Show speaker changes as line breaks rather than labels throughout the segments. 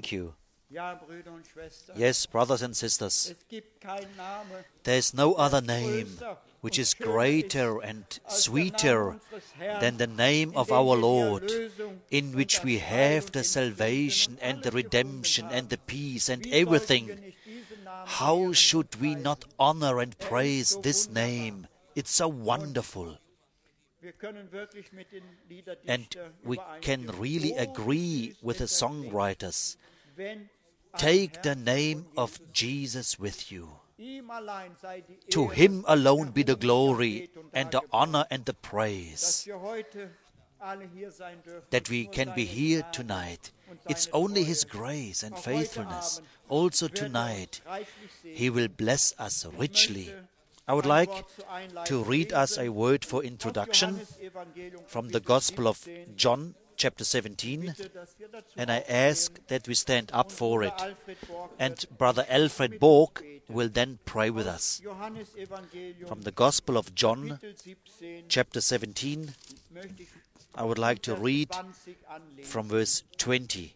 thank you. Yes, brothers and sisters, there is no other name which is greater and sweeter than the name of our Lord, in which we have the salvation and the redemption and the peace and everything. How should we not honor and praise this name? It's so wonderful. And we can really agree with the songwriters. Take the name of Jesus with you. To Him alone be the glory and the honor and the praise. That we can be here tonight. It's only His grace and faithfulness. Also tonight, He will bless us richly. I would like to read us a word for introduction from the Gospel of John, chapter 17, and I ask that we stand up for it. And Brother Alfred Borg will then pray with us. From the Gospel of John, chapter 17, I would like to read from verse 20.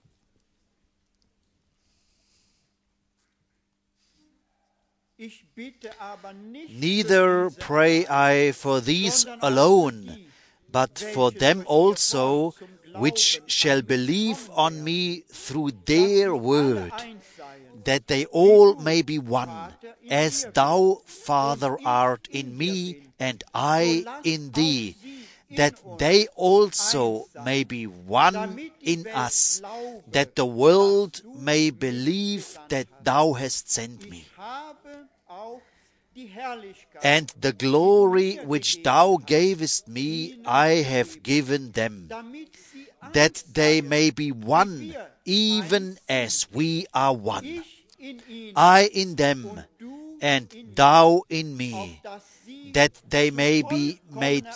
Neither pray I for these alone, but for them also which shall believe on me through their word, that they all may be one, as thou, Father, art in me, and I in thee, that they also may be one in us, that the world may believe that thou hast sent me. And the glory which thou gavest me I have given them, that they may be one, even as we are one. I in them, and thou in me, that they may be made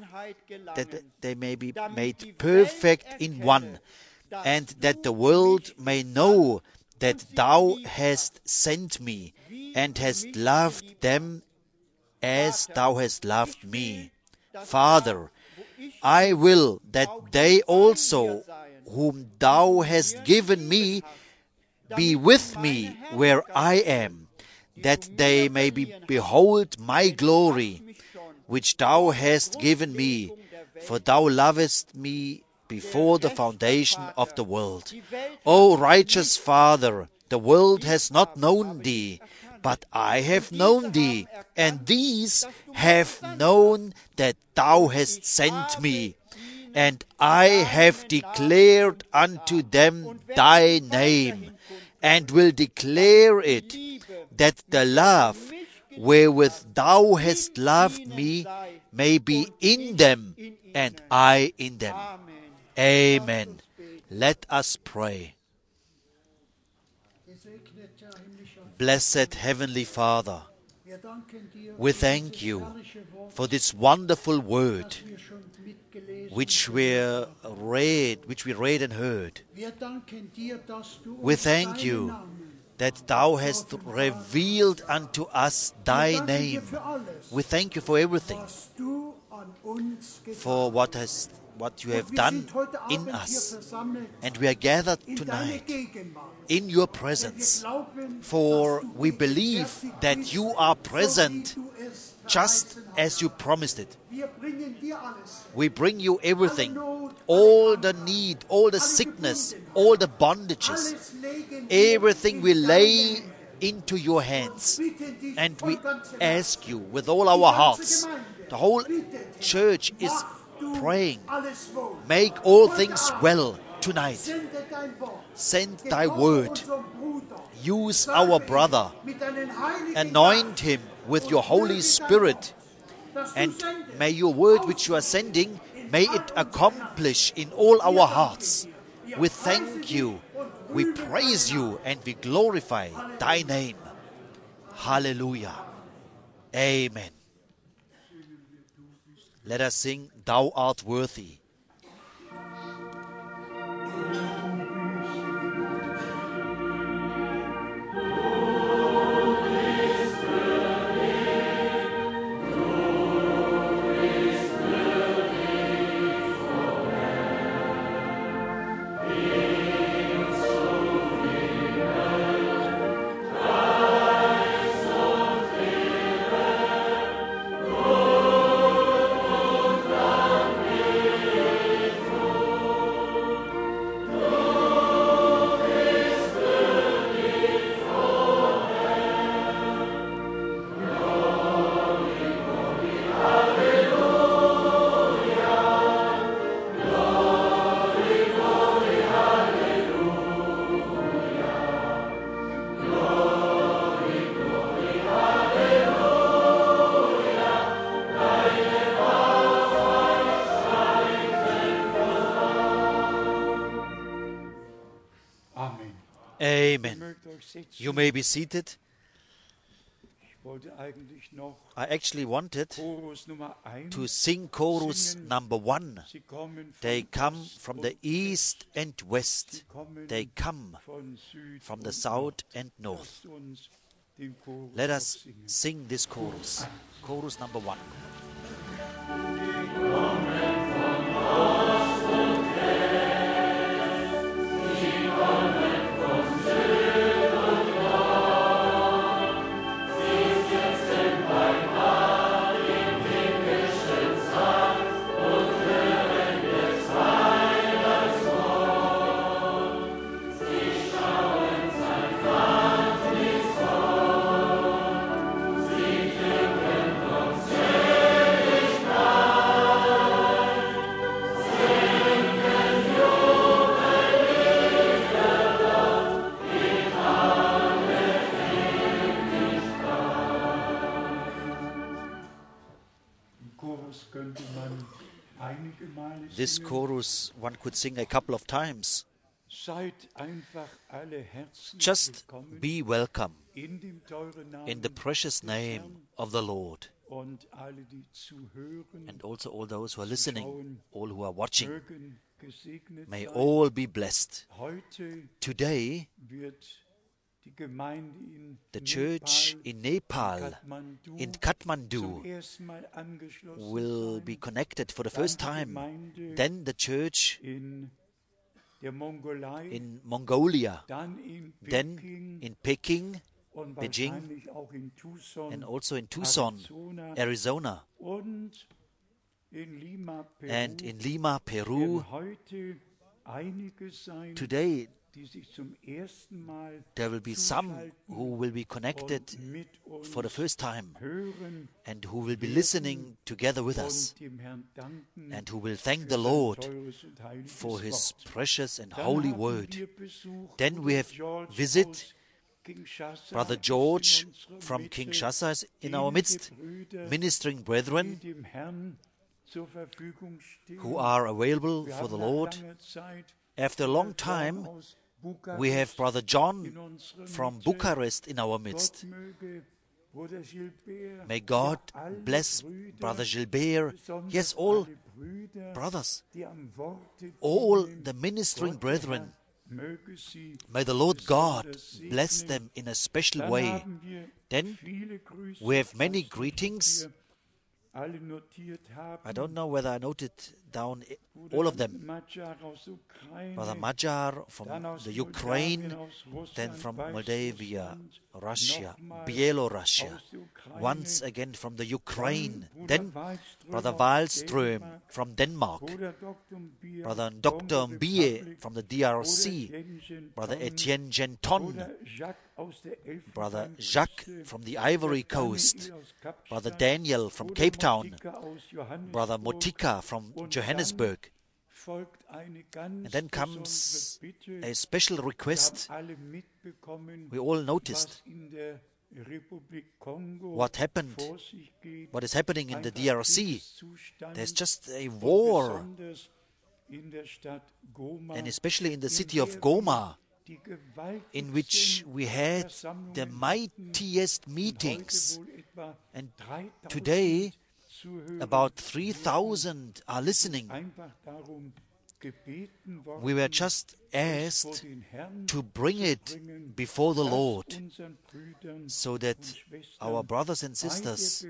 perfect in one, and that the world may know that thou hast sent me, and hast loved them as thou hast loved me. Father, I will that they also, whom thou hast given me, be with me where I am, that they may behold my glory, which thou hast given me, for thou lovest me before the foundation of the world. O righteous Father, the world has not known thee, but I have known thee, and these have known that thou hast sent me, and I have declared unto them thy name, and will declare it, that the love wherewith thou hast loved me may be in them, and I in them. Amen. Let us pray. Blessed Heavenly Father, we thank you for this wonderful word which we read and heard. We thank you that thou hast revealed unto us thy name. We thank you for everything, for what you have done in us. And we are gathered tonight in your presence, for we believe that you are present just as you promised it. We bring you everything, all the need, all the sickness, all the bondages, everything we lay into your hands. And we ask you with all our hearts, the whole church is praying, make all things well tonight. Send thy word. Use our brother. Anoint him with your Holy Spirit. And may your word which you are sending, may it accomplish in all our hearts. We thank you, we praise you, and we glorify thy name. Hallelujah. Amen. Let us sing, Thou art worthy. Amen. You may be seated. I actually wanted to sing chorus number 1. They come from the east and west. They come from the south and north. Let us sing this chorus. Chorus number 1. This chorus one could sing a couple of times. Just be welcome in the precious name of the Lord. And also all those who are listening, all who are watching, may all be blessed. Today, the church in Nepal, in Kathmandu, will be connected for the first time. Then the church in Mongolia, then in Peking, Beijing, and also in Tucson, Arizona, and in Lima, Peru. Today, there will be some who will be connected for the first time and who will be listening together with us and who will thank the Lord for His precious and holy word. Then we have visit Brother George from Kinshasa is in our midst, ministering brethren who are available for the Lord. After a long time, we have Brother John from Bucharest in our midst. May God bless Brother Gilbert. Yes, all brothers, all the ministering brethren. May the Lord God bless them in a special way. Then we have many greetings. I don't know whether I noted down all of them. Brother Magyar from the Ukraine, then from Moldavia, Russia, Belarus, once again from the Ukraine, then Brother Wallström from Denmark, Brother Dr. Mbie from the DRC, Brother Etienne Genton, Brother Jacques from the Ivory Coast, Brother Daniel from Cape Town, Brother Motika from Johannesburg. And then comes a special request. We all noticed what happened, what is happening in the DRC. There's just a war, and especially in the city of Goma, in which we had the mightiest meetings. And today, about 3,000 are listening. We were just asked to bring it before the Lord so that our brothers and sisters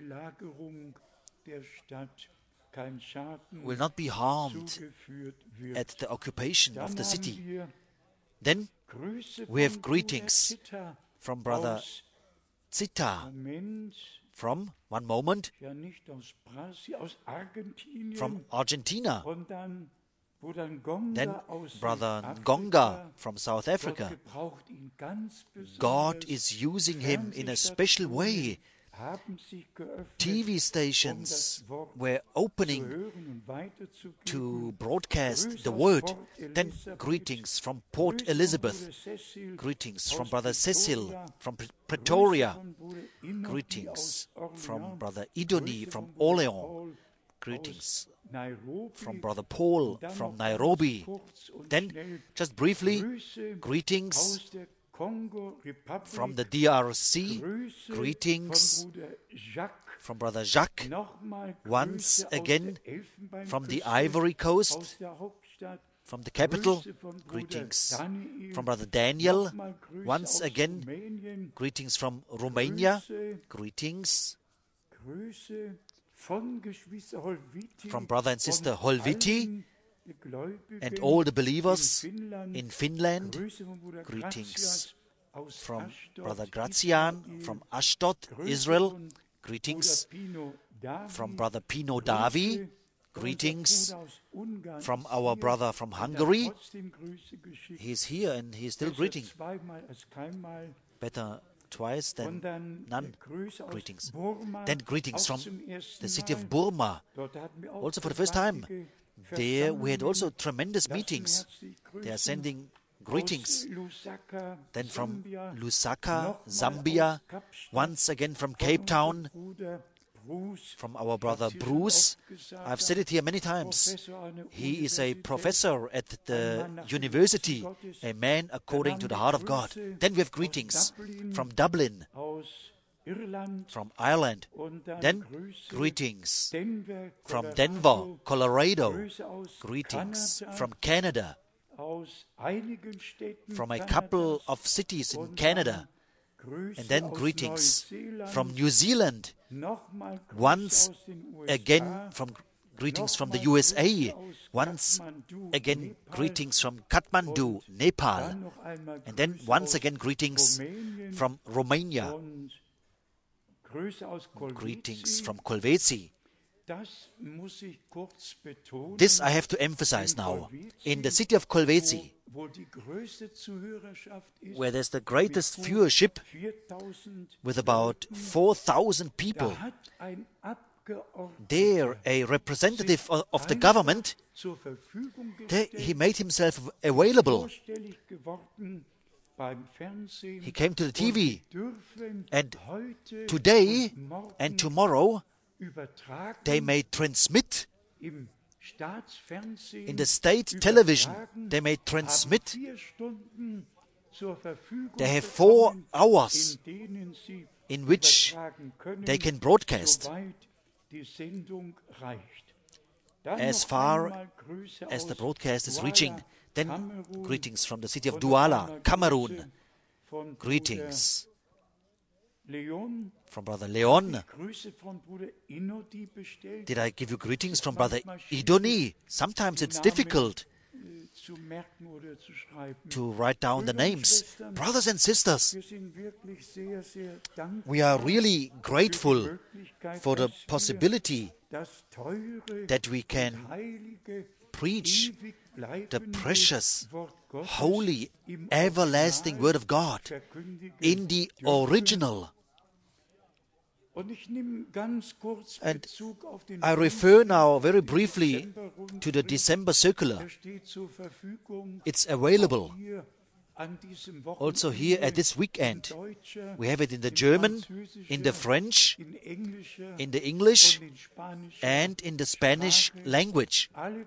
will not be harmed at the occupation of the city. Then we have greetings from Brother Zita from, one moment, from Argentina. Then Brother Ngonga from South Africa. God is using him in a special way. TV stations were opening to broadcast the word. Then greetings from Port Elizabeth. Greetings from Brother Cecil from Pretoria. Greetings from Brother Idoni from Orleans. Greetings from Brother Paul from Nairobi. Then, just briefly, greetings From the DRC, greetings from Brother Jacques. Once again from the Ivory Coast, from the capital, greetings from Brother Daniel. Once again, greetings from Romania, greetings from Brother and Sister Holviti and all the believers in Finland. Greetings from Brother Grazian from Ashdod, Israel. Greetings from Brother Pino Davi. Greetings from our brother from Hungary. He is here and he is still greeting. Better twice than none. Greetings. Then greetings from the city of Burma. Also for the first time. There we had also tremendous meetings. They are sending greetings. Then from Lusaka, Zambia. Once again from Cape Town. From our brother Bruce. I've said it here many times. He is a professor at the university, a man according to the heart of God. Then we have greetings from Dublin, from Ireland. Then greetings from Denver, Colorado. Greetings from Canada, from a couple of cities in Canada. And then greetings from New Zealand. Once again greetings from the USA. Once again greetings from Kathmandu, Nepal. And then once again greetings from Romania. Greetings from Kolwezi. This I have to emphasize now. In the city of Kolwezi, where there's the greatest viewership with about 4,000 people, there a representative of the government, he made himself available. He came to the TV, and today and tomorrow they may transmit in the state television. They may transmit. They have 4 hours in which they can broadcast as far as the broadcast is reaching. Then greetings from the city of Douala, Cameroon. Greetings from Brother Leon. Did I give you greetings from Brother Idoni? Sometimes it's difficult to write down the names. Brothers and sisters, we are really grateful for the possibility that we can preach the precious, holy, everlasting Word of God in the original. And I refer now very briefly to the December circular. It's available also here at this weekend. We have it in the German, in the French, in the English, and in the Spanish language.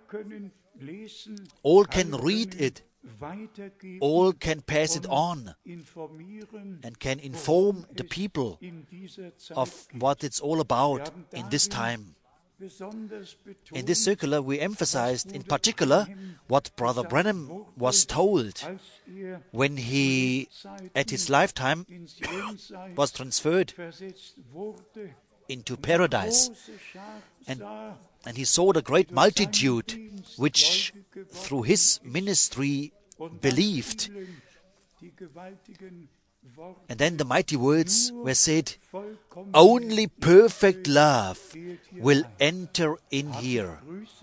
All can read it. All can pass it on and can inform the people of what it's all about in this time. In this circular, we emphasized in particular what Brother Branham was told when he, at his lifetime, was transferred into paradise. And he saw the great multitude which, through his ministry, believed. And then the mighty words were said, "Only perfect love will enter in here."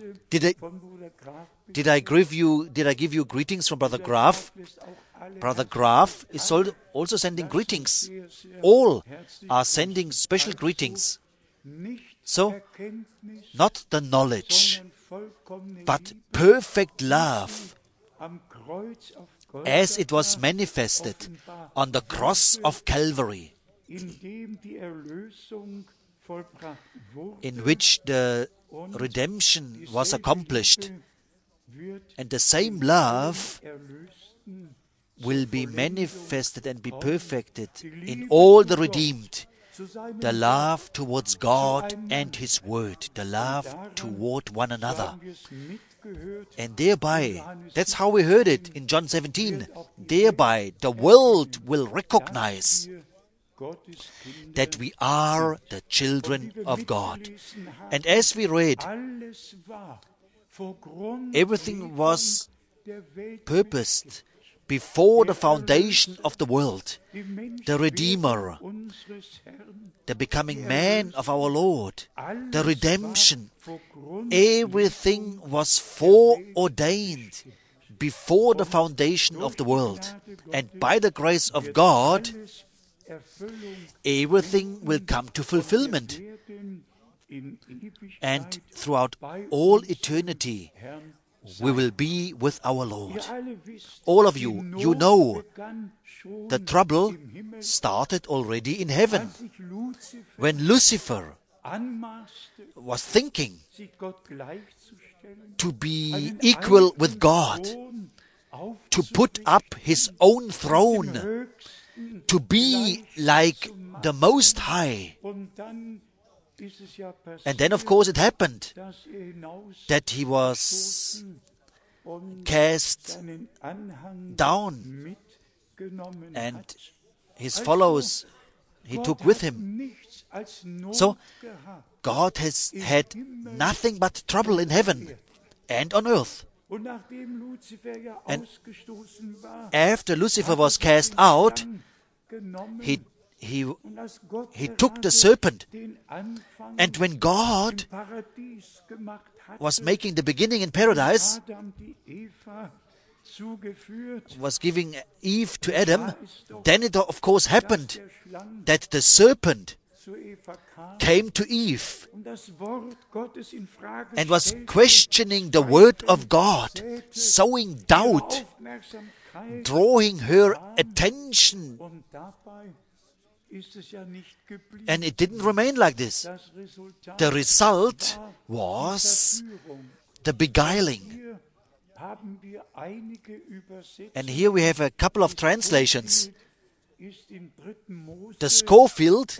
Did I give you greetings from Brother Graf? Brother Graf is also sending greetings. All are sending special greetings. So, not the knowledge, but perfect love, as it was manifested on the cross of Calvary, in which the redemption was accomplished. And the same love will be manifested and be perfected in all the redeemed. The love towards God and His Word, the love toward one another. And thereby, that's how we heard it in John 17, thereby the world will recognize that we are the children of God. And as we read, everything was purposed before the foundation of the world. The Redeemer, the becoming man of our Lord, the redemption, everything was foreordained before the foundation of the world. And by the grace of God, everything will come to fulfillment. And throughout all eternity, we will be with our Lord. All of you, you know, the trouble started already in heaven. When Lucifer was thinking to be equal with God, to put up his own throne, to be like the Most High. And then, of course, it happened that he was cast down, and his followers he took with him. So, God has had nothing but trouble in heaven and on earth. And after Lucifer was cast out, he took the serpent. And when God was making the beginning in paradise, was giving Eve to Adam, then it of course happened that the serpent came to Eve and was questioning the word of God, sowing doubt, drawing her attention. And it didn't remain like this. The result was the beguiling. And here we have a couple of translations. The Scofield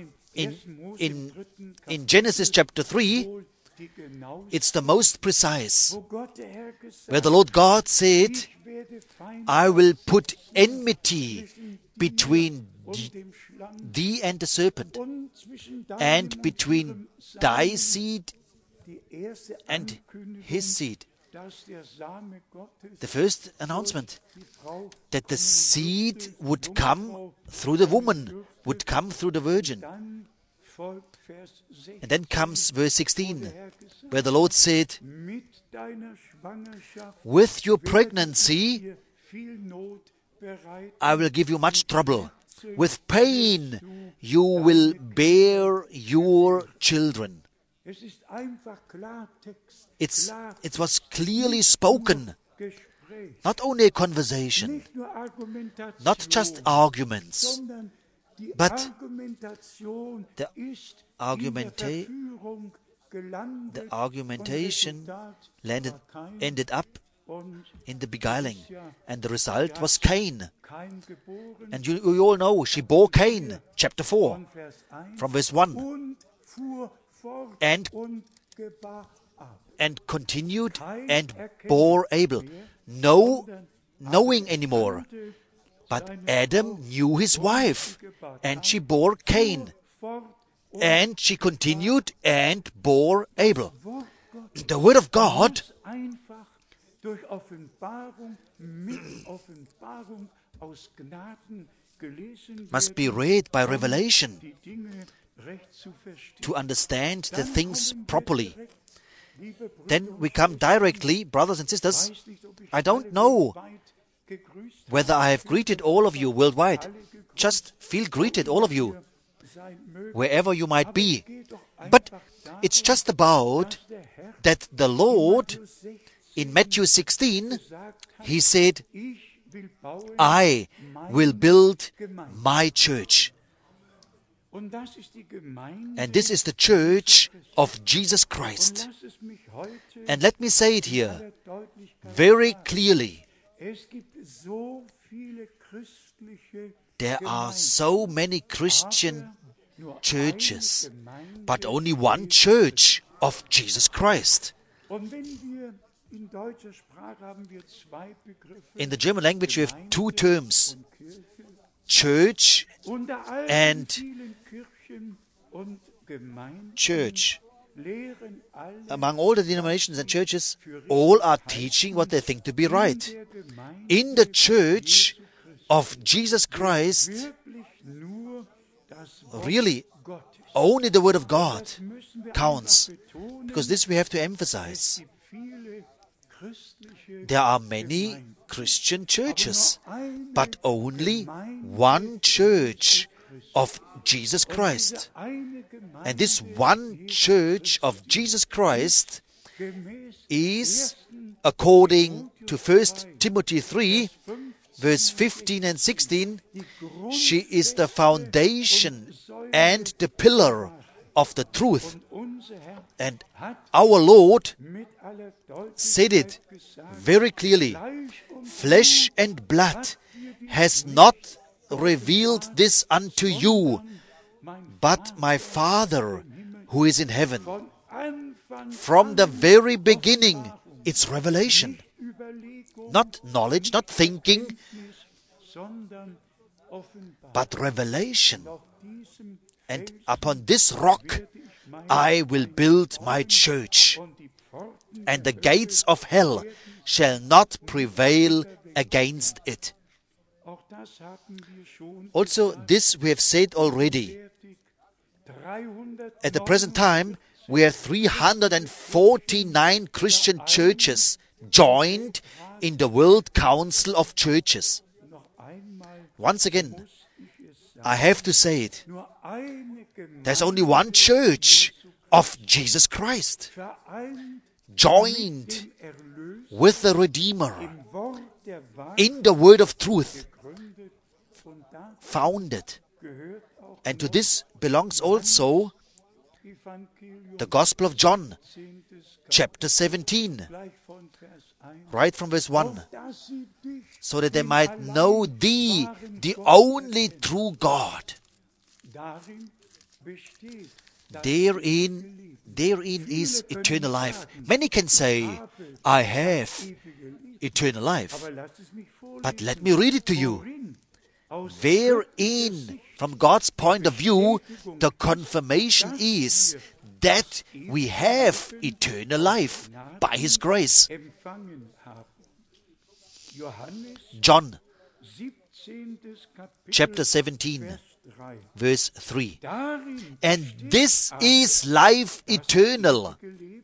in Genesis chapter 3, it's the most precise, where the Lord God said, I will put enmity between thee and the serpent, and between thy seed and his seed. The first announcement, that the seed would come through the woman, would come through the virgin. And then comes verse 16, where the Lord said, with your pregnancy, I will give you much trouble. With pain, you will bear your children. It was clearly spoken, not only a conversation, not just arguments, but the argumentation ended up in the beguiling, and the result was Cain. And you all know, she bore Cain, chapter 4, from verse 1, and continued and bore Abel. No knowing anymore. But Adam knew his wife, and she bore Cain. And she continued and bore Abel. The word of God must be read by revelation to understand the things properly. Then we come directly, brothers and sisters, I don't know whether I have greeted all of you worldwide. Just feel greeted, all of you, wherever you might be. But it's just about that the Lord, in Matthew 16, He said, I will build my church. And this is the church of Jesus Christ. And let me say it here very clearly. There are so many Christian churches, but only one church of Jesus Christ. In the German language, we have two terms, church and church. Among all the denominations and churches, all are teaching what they think to be right. In the church of Jesus Christ, really, only the Word of God counts, because this we have to emphasize. There are many Christian churches, but only one church of Jesus Christ. And this one church of Jesus Christ is, according to 1 Timothy 3, verse 15 and 16, she is the foundation and the pillar of the truth. And our Lord said it very clearly, flesh and blood has not revealed this unto you, but my Father who is in heaven. From the very beginning, it's revelation. Not knowledge, not thinking, but revelation. And upon this rock I will build my church, and the gates of hell shall not prevail against it. Also, this we have said already. At the present time, we have 349 Christian churches joined in the World Council of Churches. Once again, I have to say it. There's only one church of Jesus Christ, joined with the Redeemer in the word of truth, founded. And to this belongs also the Gospel of John, chapter 17, right from verse 1, so that they might know Thee, the only true God. Therein is eternal life. Many can say, I have eternal life. But let me read it to you. Wherein, from God's point of view, the confirmation is that we have eternal life by His grace. John, chapter 17, verse 3. And this is life eternal,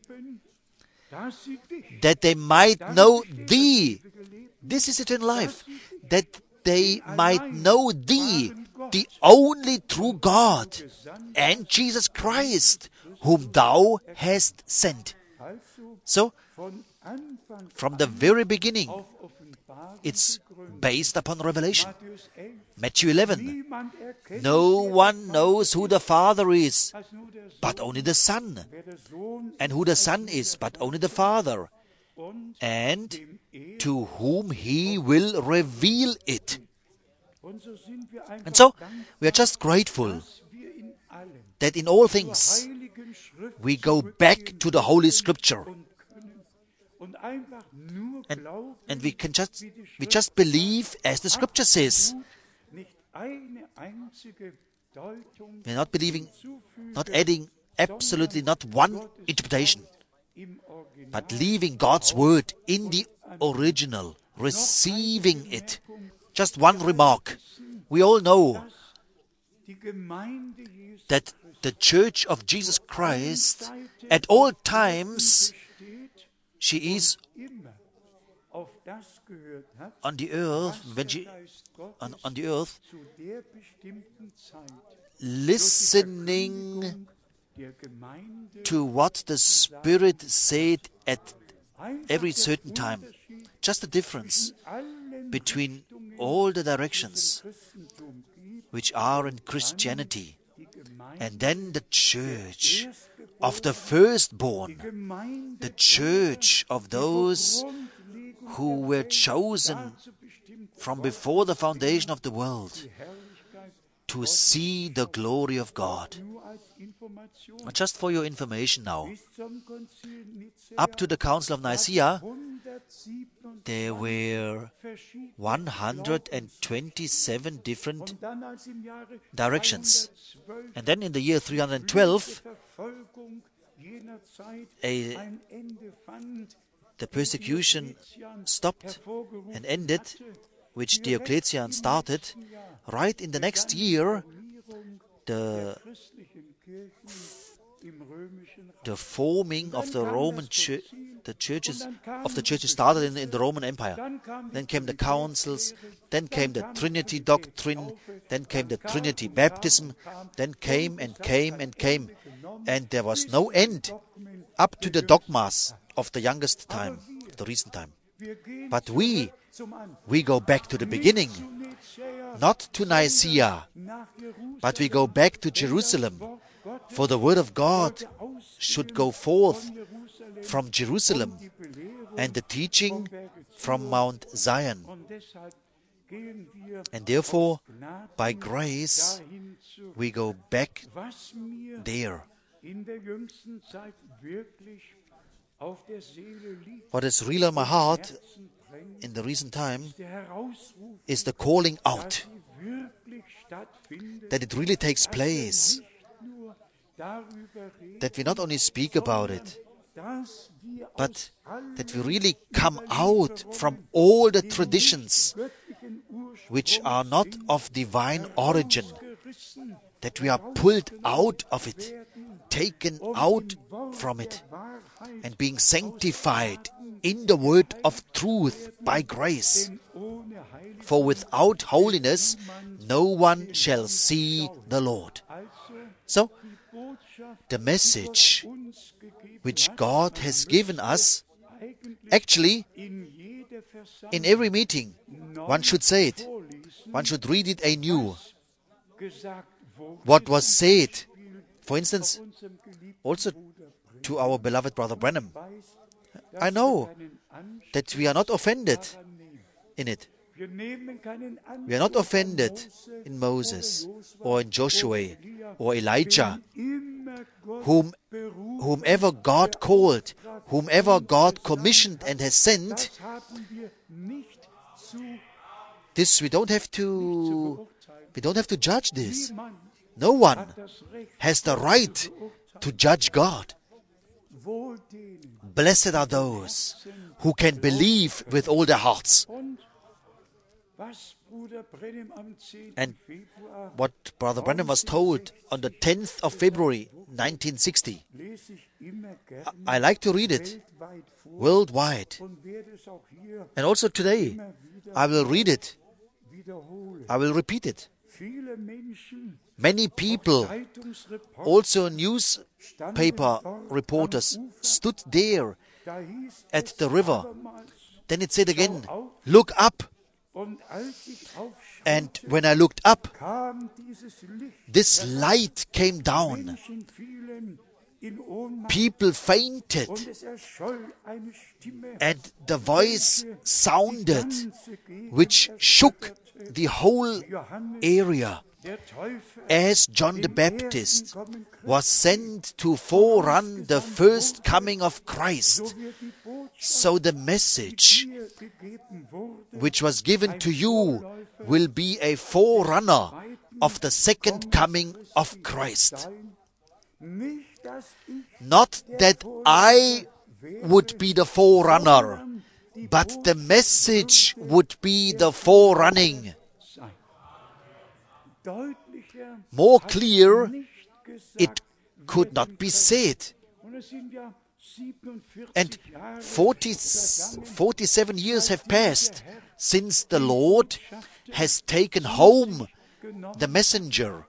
that they might know Thee. This is eternal life, that they might know Thee, the only true God, and Jesus Christ, whom Thou hast sent. So, from the very beginning, it's based upon revelation. Matthew 11, no one knows who the Father is, but only the Son, and who the Son is, but only the Father, and to whom He will reveal it. And so, we are just grateful that in all things we go back to the Holy Scripture. And we just believe as the Scripture says. We're not believing, not adding absolutely not one interpretation, but leaving God's Word in the original, receiving it. Just one remark. We all know that the Church of Jesus Christ, at all times, she is on the earth, on the earth, listening to what the Spirit said at every certain time. Just the difference between all the directions which are in Christianity, and then the church of the firstborn, the church of those who were chosen from before the foundation of the world to see the glory of God. Just for your information now, up to the Council of Nicaea, there were 127 different directions. And then in the year 312, the persecution stopped and ended, which Diocletian started. Right in the next year, the forming of the Roman church, the churches started in the Roman Empire. Then came the councils, then came the Trinity doctrine, then came the Trinity baptism, then came, and there was no end up to the dogmas of the youngest time, the recent time. But we go back to the beginning, not to Nicaea, but we go back to Jerusalem. For the word of God should go forth from Jerusalem, and the teaching from Mount Zion. And therefore, by grace, we go back there. What is real on my heart in the recent time is the calling out, that it really takes place, that we not only speak about it, but that we really come out from all the traditions which are not of divine origin, that we are pulled out of it, taken out from it, and being sanctified in the word of truth by grace. For without holiness no one shall see the Lord. So, the message which God has given us, actually, in every meeting, one should say it. One should read it anew. What was said, for instance, also to our beloved Brother Branham. I know that we are not offended in it. We are not offended in Moses or in Joshua or Elijah. Whomever God called, whomever God commissioned and has sent, this we don't have to judge this. No one has the right to judge God. Blessed are those who can believe with all their hearts. And what Brother Branham was told on the 10th of February 1960, I like to read it worldwide. And also today, I will read it. I will repeat it. Many people, also newspaper reporters, stood there at the river. Then it said again, look up. And when I looked up, this light came down. People fainted, and the voice sounded, which shook the whole area. As John the Baptist was sent to forerun the first coming of Christ, so the message which was given to you will be a forerunner of the second coming of Christ. Not that I would be the forerunner, but the message would be the forerunning. More clear, it could not be said. And 47 years have passed since the Lord has taken home the messenger.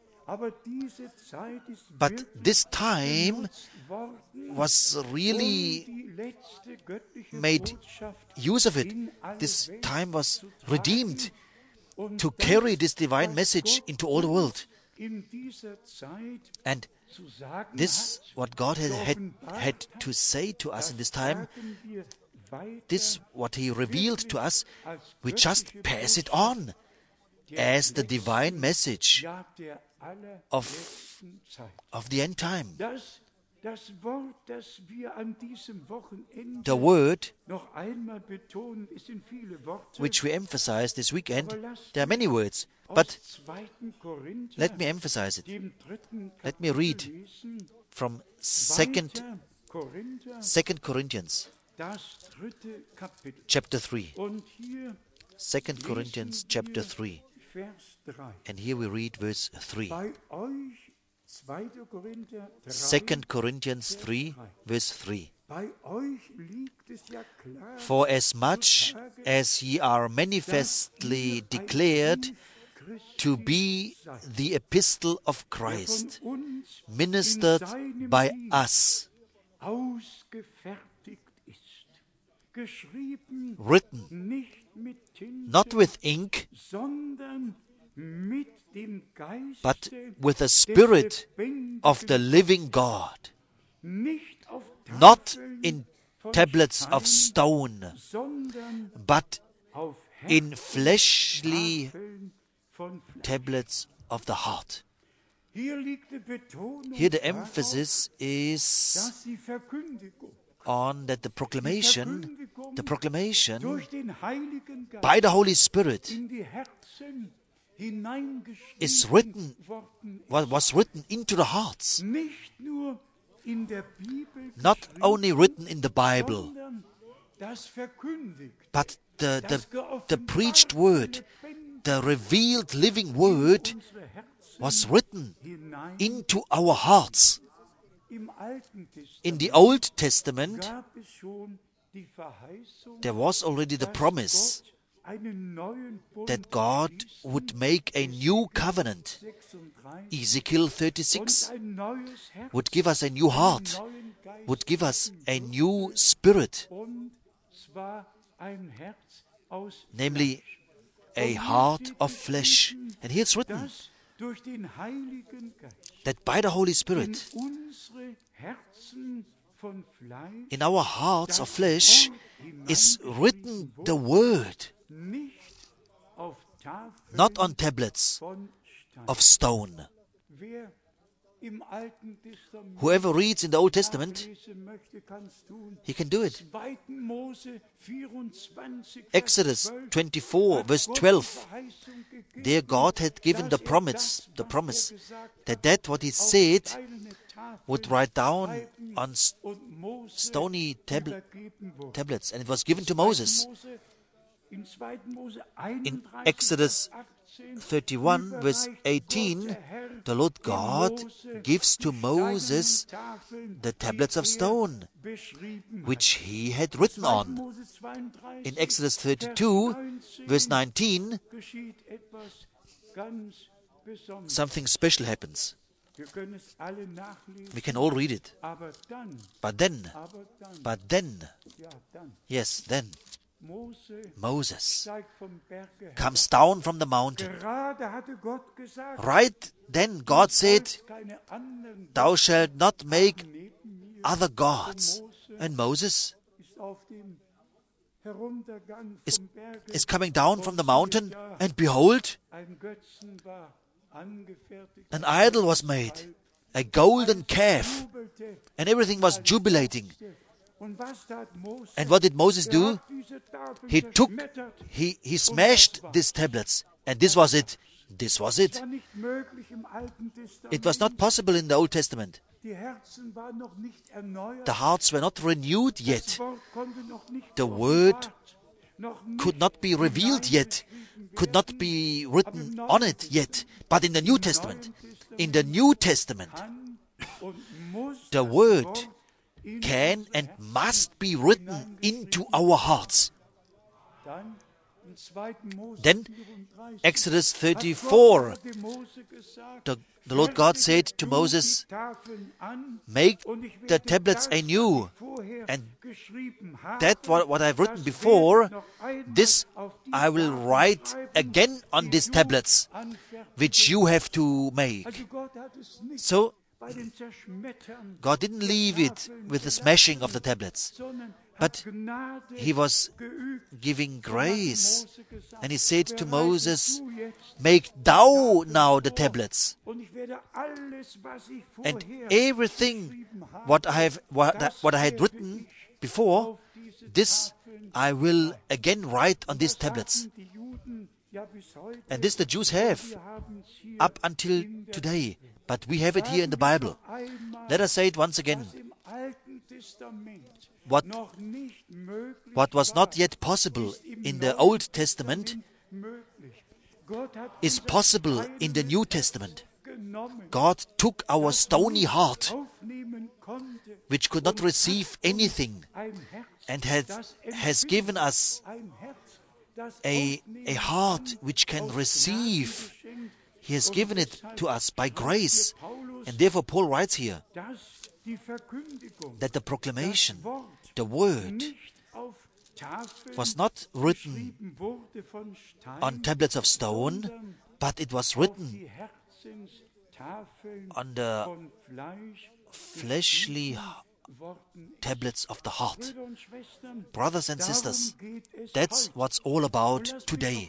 But this time was really made use of it. This time was redeemed to carry this divine message into all the world. And this, what God had to say to us in this time, this, what He revealed to us, we just pass it on as the divine message of the end time. The word which we emphasize this weekend, there are many words, but let me emphasize it. Let me read from 2 Corinthians chapter 3. 2 Corinthians chapter 3. And here we read verse 3. 2 Corinthians 3, verse 3. For as much as ye are manifestly declared to be the epistle of Christ, ministered by us, written not with ink, but with the Spirit of the living God, not in tablets of stone, but in fleshly tablets of the heart. Here the emphasis is on that the proclamation by the Holy Spirit is written, was written into the hearts. Not only written in the Bible, but the preached word, the revealed living word was written into our hearts. In the Old Testament, there was already the promise that God would make a new covenant. Ezekiel 36 would give us a new heart, would give us a new spirit, namely a heart of flesh. And here it's written that by the Holy Spirit, in our hearts of flesh is written the Word, not on tablets of stone. Whoever reads in the Old Testament, he can do it. Exodus 24, verse 12. There God had given the promise that what He said would write down on stony tablets, and it was given to Moses. In Exodus 31, verse 18, the Lord God gives to Moses the tablets of stone, which he had written on. In Exodus 32, verse 19, something special happens. We can all read it. But then, yes, then, Moses comes down from the mountain. Right then God said, "Thou shalt not make other gods." And Moses is coming down from the mountain, and behold, an idol was made, a golden calf, and everything was jubilating. And what did Moses do? He smashed these tablets, and this was it. This was it. It was not possible in the Old Testament. The hearts were not renewed yet. The Word could not be revealed yet, could not be written on it yet. But in the New Testament, the Word can and must be written into our hearts. Then, Exodus 34, the Lord God said to Moses, "Make the tablets anew, and that what I've written before, this I will write again on these tablets, which you have to make." So, God didn't leave it with the smashing of the tablets, but He was giving grace. And He said to Moses, "Make thou now the tablets, and everything what I had written before, this I will again write on these tablets." And this the Jews have up until today, but we have it here in the Bible. Let us say it once again. What was not yet possible in the Old Testament is possible in the New Testament. God took our stony heart, which could not receive anything, and has given us a heart which can receive. He has given it to us by grace. And therefore Paul writes here that the proclamation, the word, was not written on tablets of stone, but it was written on the fleshly tablets of the heart. Brothers and sisters, that's what's all about today.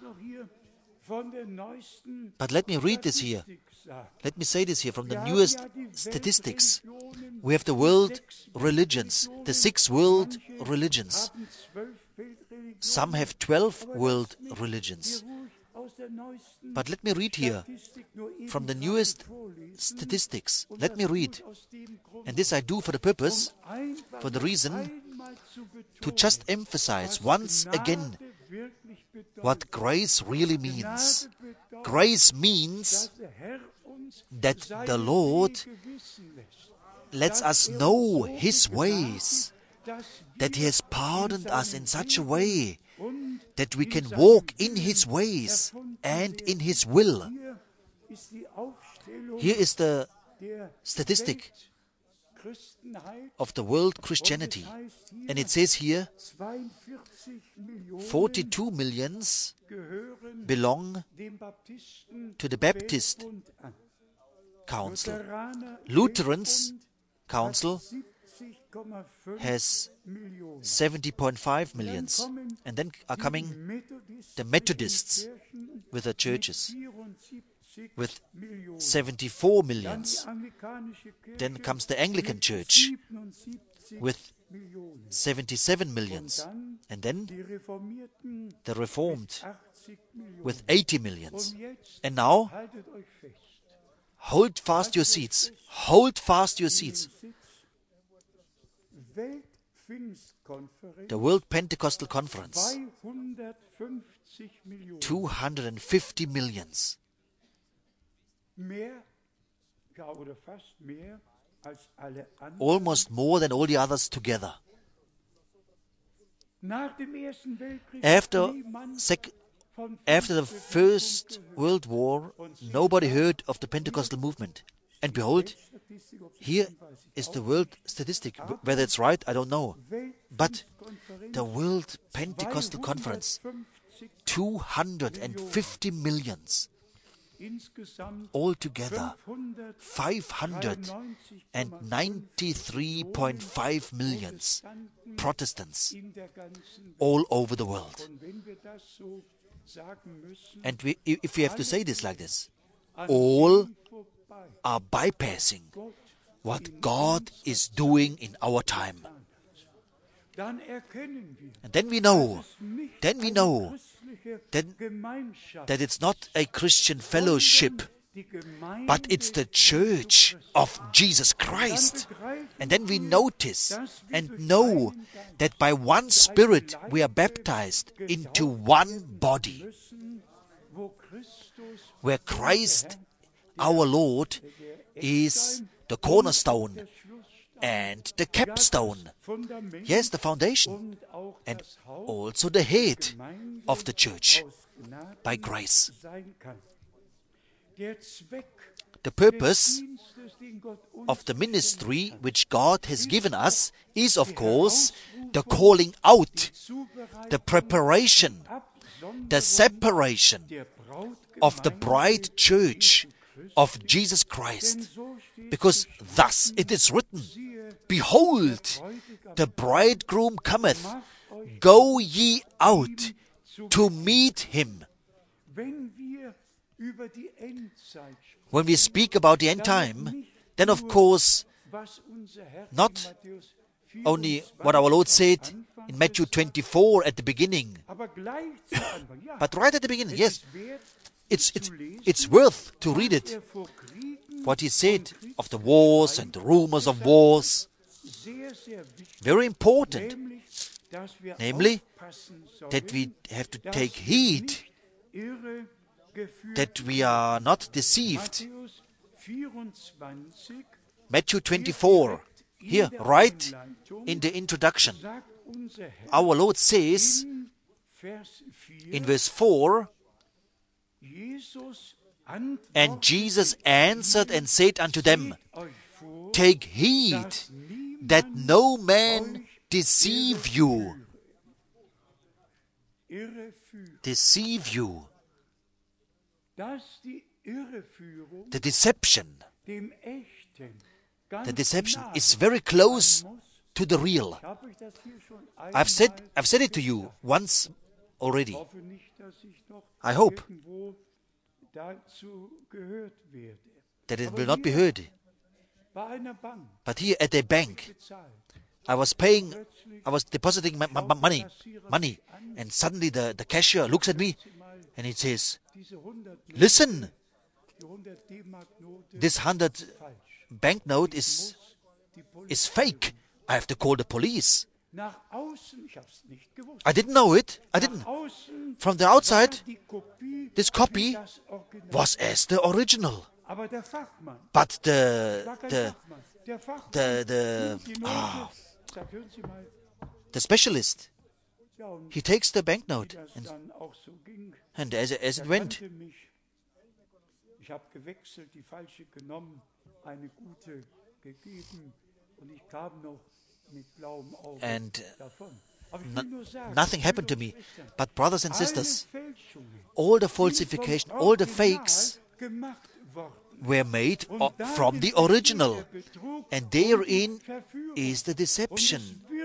But let me read this here. Let me say this here from the newest statistics. We have the world religions, the 6 world religions. Some have 12 world religions. But let me read here from the newest statistics. Let me read. And this I do for the purpose, for the reason, to just emphasize once again what grace really means. Grace means that the Lord lets us know His ways, that He has pardoned us in such a way that we can walk in His ways and in His will. Here is the statistic of the world Christianity. And it says here, 42 millions belong to the Baptist Council. Lutherans Council has 70.5 millions. And then are coming the Methodists with their churches with 74 millions. Then comes the Anglican Church with 77 millions. And then the Reformed with 80 millions. And now, hold fast your seats. Hold fast your seats. The World Pentecostal Conference, 250 millions. Almost more than all the others together. After the First World War, nobody heard of the Pentecostal movement. And behold, here is the world statistic. Whether it's right, I don't know. But the World Pentecostal Conference, 250 millions. Altogether, 593.5 millions Protestants all over the world. And if we have to say this like this, all are bypassing what God is doing in our time. And then we know that it's not a Christian fellowship, but it's the church of Jesus Christ. And then we notice and know that by one Spirit we are baptized into one body, where Christ, our Lord, is the cornerstone and the capstone. Yes, the foundation, and also the head of the church by grace. The purpose of the ministry which God has given us is, of course, the calling out, the preparation, the separation of the bride church of Jesus Christ. Because thus it is written, Behold, the bridegroom cometh, go ye out to meet him. When we speak about the end time, then of course, not only what our Lord said in Matthew 24 at the beginning, but right at the beginning, yes, it's worth to read it. What he said of the wars and the rumors of wars, very important, namely, that we have to take heed that we are not deceived. Matthew 24, here, right in the introduction, our Lord says in verse 4, And Jesus answered and said unto them, Take heed that no man deceive you. Deceive you. The deception is very close to the real. I've said it to you once already. I hope that it will not be heard. But here at a bank, I was depositing money, and suddenly the cashier looks at me and he says, Listen, this 100 banknote is fake. I have to call the police. I didn't know it. From the outside, this copy was as the original. But the specialist, he takes the banknote, and as it went, and nothing happened to me. But brothers and sisters, all the falsification, all the fakes were made from the original, and therein is the deception.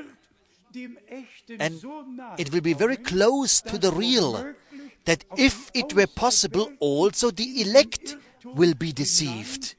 And it will be very close to the real, that if it were possible, also the elect will be deceived.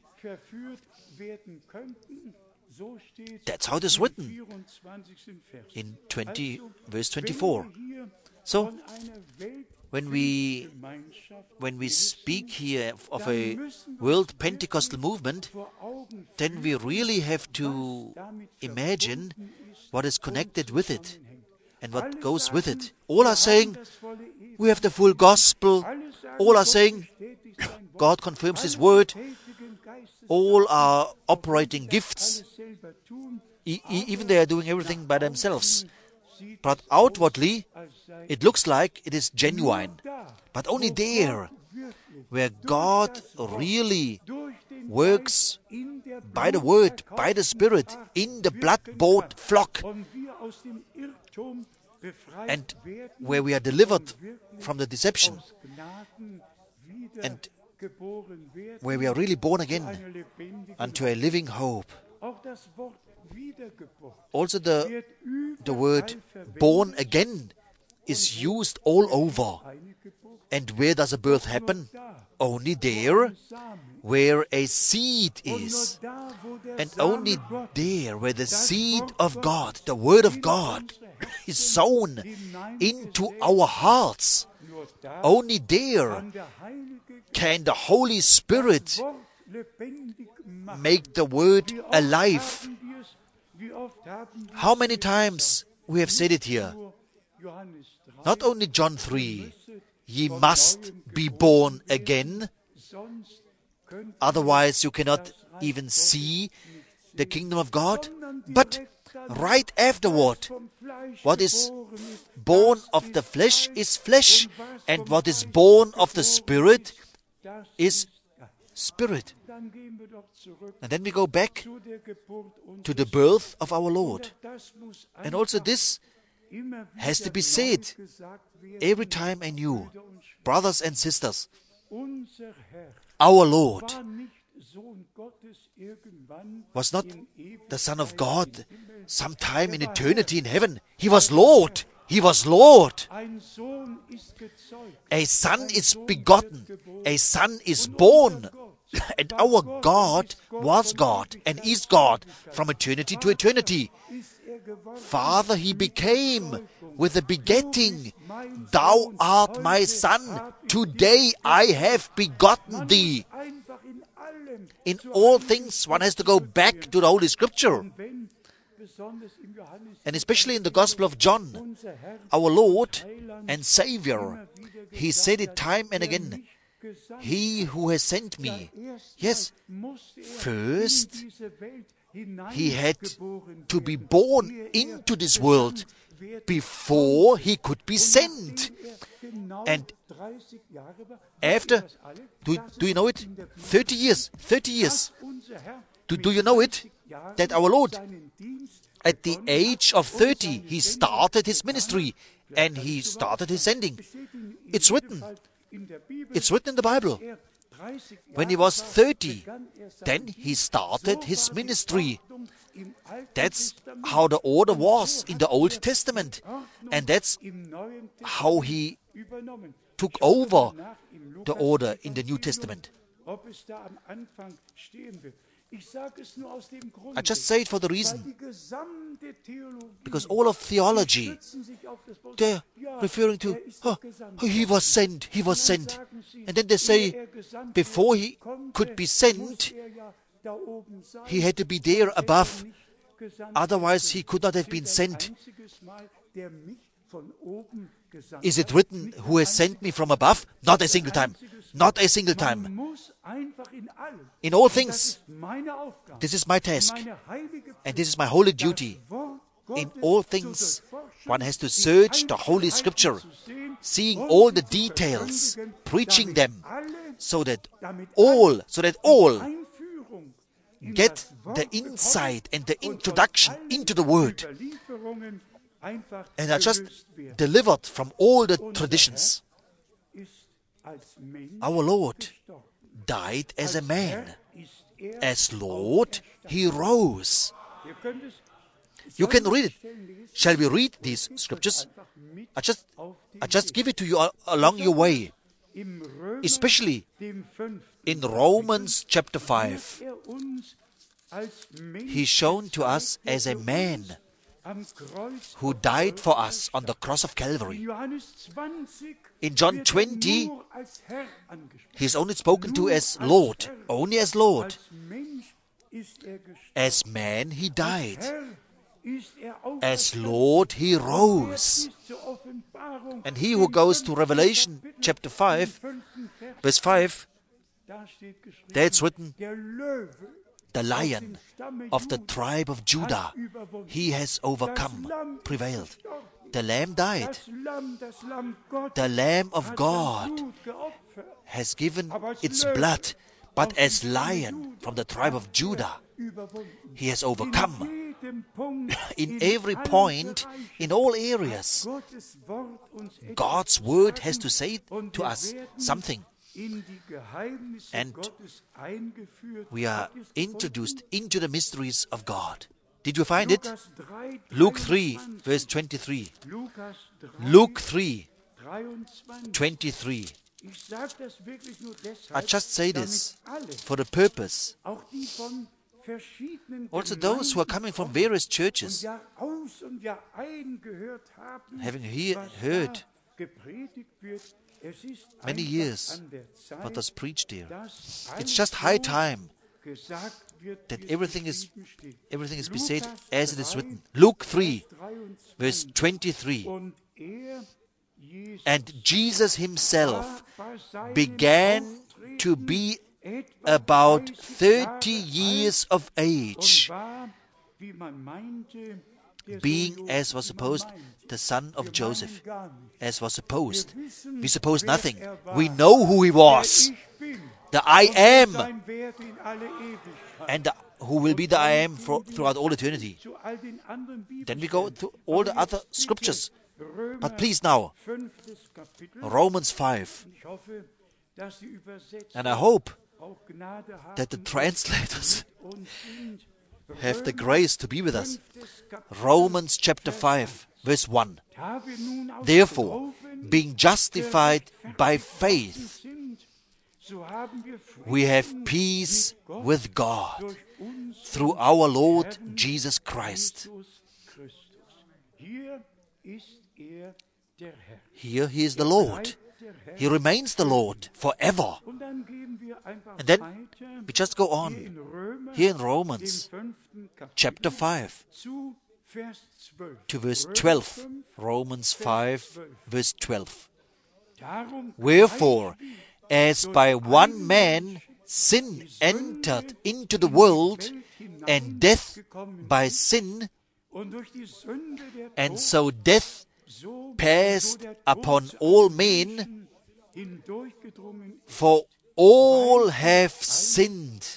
That's how it is written in verse 24. So, when we speak here of a world Pentecostal movement, then we really have to imagine what is connected with it and what goes with it. All are saying, we have the full gospel. All are saying, God confirms His word. All are operating gifts. Even they are doing everything by themselves. But outwardly, it looks like it is genuine. But only there, where God really works by the Word, by the Spirit, in the blood-bought flock, and where we are delivered from the deception, and where we are really born again unto a living hope. Also the word born again is used all over. And where does a birth happen? Only there where a seed is. And only there where the seed of God, the Word of God, is sown into our hearts. Only there can the Holy Spirit make the Word alive. How many times we have said it here? Not only John 3, ye must be born again, otherwise you cannot even see the kingdom of God. But right afterward, what is born of the flesh is flesh, and what is born of the Spirit is Spirit. And then we go back to the birth of our Lord. And also this has to be said every time anew. Brothers and sisters, Our Lord was not the Son of God sometime in eternity in heaven. He was Lord. He was Lord. A son is begotten. A son is born. And our God was God and is God from eternity to eternity. Father, He became with the begetting. Thou art my Son. Today I have begotten thee. In all things, one has to go back to the Holy Scripture. And especially in the Gospel of John, our Lord and Savior, He said it time and again, He who has sent me. Yes, first He had to be born into this world before He could be sent. And after, do you know it? 30 years. Do you know it? That our Lord, at the age of 30, He started His ministry and He started His sending. It's written. It's written in the Bible. When He was 30, then He started His ministry. That's how the order was in the Old Testament. And that's how He took over the order in the New Testament. I just say it for the reason, because all of theology, they're referring to, He was sent. And then they say, before He could be sent, He had to be there above. Otherwise, He could not have been sent. Is it written, who has sent me from above? Not a single time. Not a single time. In all things, this is my task. And this is my holy duty. In all things, one has to search the Holy Scripture, seeing all the details, preaching them, so that all get the insight and the introduction into the Word, and are just delivered from all the traditions. Our Lord died as a man. As Lord, He rose. You can read it. Shall we read these scriptures? I just give it to you along your way. Especially in Romans chapter 5. He's shown to us as a man who died for us on the cross of Calvary. In John 20, He's only spoken to as Lord, only as Lord. As man, He died. As Lord, He rose. And he who goes to Revelation chapter 5, verse 5, there it's written, the Lion of the tribe of Judah, He has overcome, prevailed. The Lamb died. The Lamb of God has given its blood, but as Lion from the tribe of Judah, He has overcome. In every point, in all areas, God's Word has to say to us something. And we are introduced into the mysteries of God. Did you find it? Luke 3, verse 23. Luke 3, 23. I just say this for the purpose. Also those who are coming from various churches, having heard many years what was preached here, it's just high time that everything is be said as it is written. Luke 3, verse 23. And Jesus Himself began to be about 30 years of age, being, as was supposed, the son of Joseph, as was supposed. We suppose nothing. We know who He was. The I Am, and who will be the I Am throughout all eternity. Then we go to all the other scriptures. But please now, Romans 5. And I hope that the translators have the grace to be with us. Romans chapter 5, verse 1. Therefore, being justified by faith, we have peace with God through our Lord Jesus Christ. Here he is the Lord. He remains the Lord forever. And then we just go on here in Romans chapter 5 to verse 12. Romans 5 verse 12. Wherefore, as by one man sin entered into the world, and death by sin, and so death passed upon all men, for all have sinned.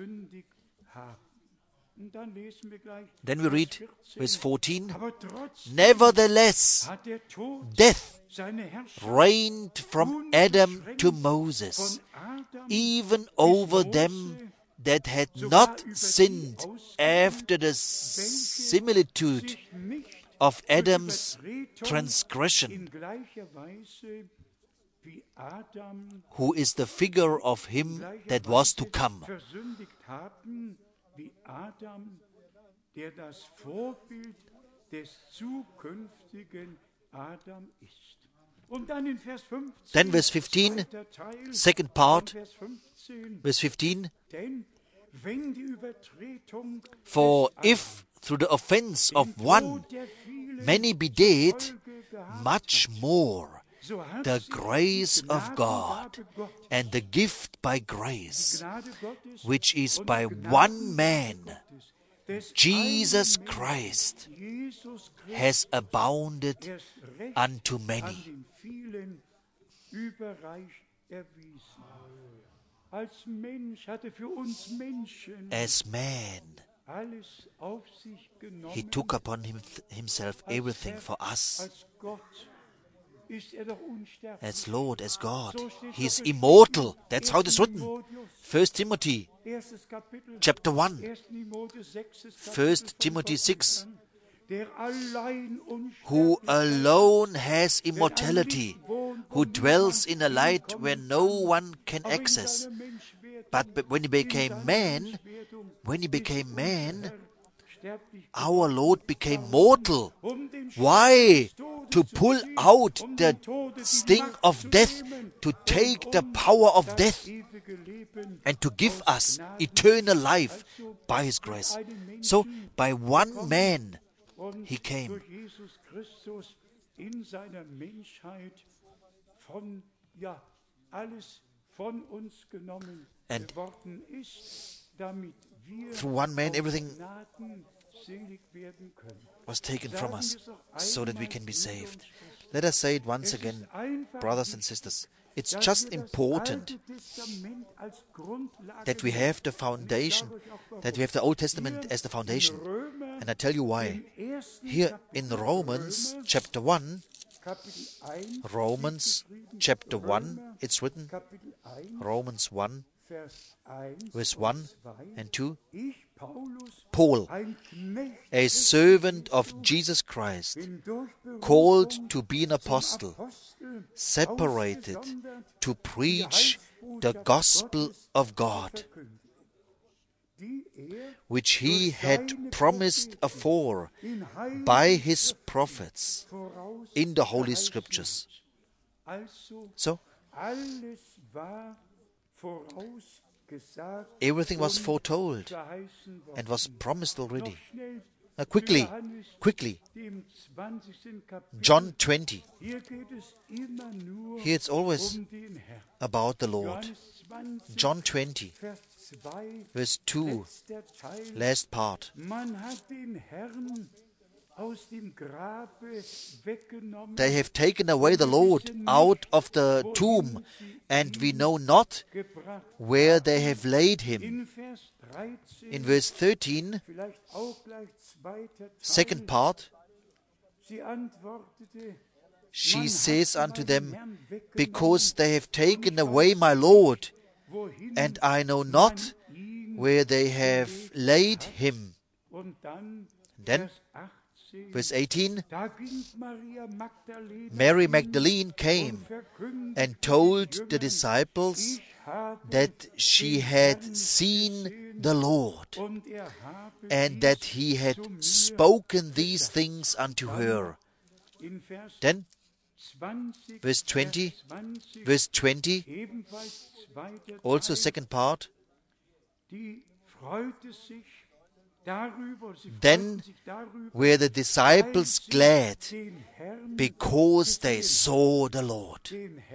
Then we read verse 14. Nevertheless, death reigned from Adam to Moses, even over them that had not sinned, after the similitude of Adam's transgression, who is the figure of him that was to come. Then verse 15, second part, verse 15. For if through the offense of one many be dead, much more the grace of God and the gift by grace, which is by one man, Jesus Christ, has abounded unto many. As man, he took upon himself everything for us. As Lord, as God, he is immortal. That's how it is written. 1 Timothy chapter 1, 1 Timothy 6, who alone has immortality, who dwells in a light where no one can access. But when he became man, our Lord became mortal. Why? To pull out the sting of death, to take the power of death, and to give us eternal life by his grace. So, by one man, he came. And through one man, everything was taken from us so that we can be saved. Let us say it once again, brothers and sisters. It's just important that we have the foundation, that we have the Old Testament as the foundation. And I tell you why. Here in Romans chapter 1, it's written, Romans 1, verse 1 and 2, Paul, a servant of Jesus Christ, called to be an apostle, separated to preach the gospel of God, which he had promised afore by his prophets in the Holy Scriptures. So, everything was foretold and was promised already. Now quickly, John 20. Here it's always about the Lord. John 20, verse 2, last part. They have taken away the Lord out of the tomb, and we know not where they have laid him. In verse 13, second part, she says unto them, Because they have taken away my Lord, and I know not where they have laid him. Then, verse 18, Mary Magdalene came and told the disciples that she had seen the Lord, and that he had spoken these things unto her. Then, verse 20, also second part, then were the disciples glad because they saw the Lord.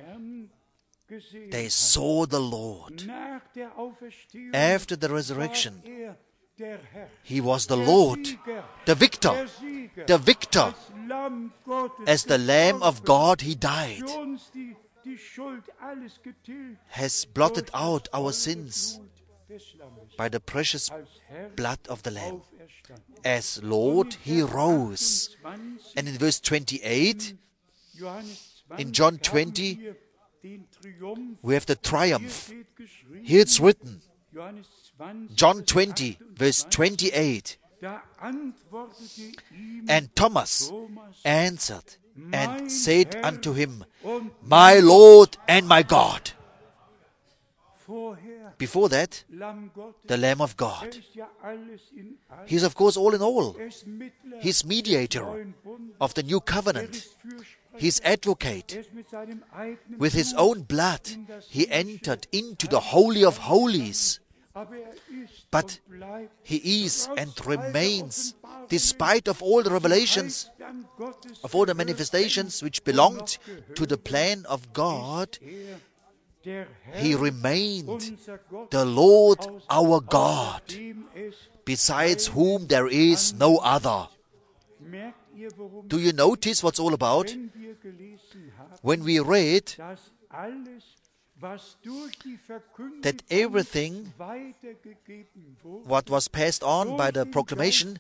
They saw the Lord. After the resurrection, he was the Lord, the victor. The victor. As the Lamb of God, he died, has blotted out our sins by the precious blood of the Lamb. As Lord, he rose. And in verse 28, in John 20, we have the triumph. Here it's written, John 20, verse 28, and Thomas answered and said unto him, My Lord and my God. Before that, the Lamb of God. He is, of course, all in all. He's mediator of the new covenant. He's advocate. With his own blood, he entered into the Holy of Holies. But he is and remains, despite of all the revelations, of all the manifestations which belonged to the plan of God, he remained the Lord our God, besides whom there is no other. Do you notice what's all about? When we read that everything what was passed on by the proclamation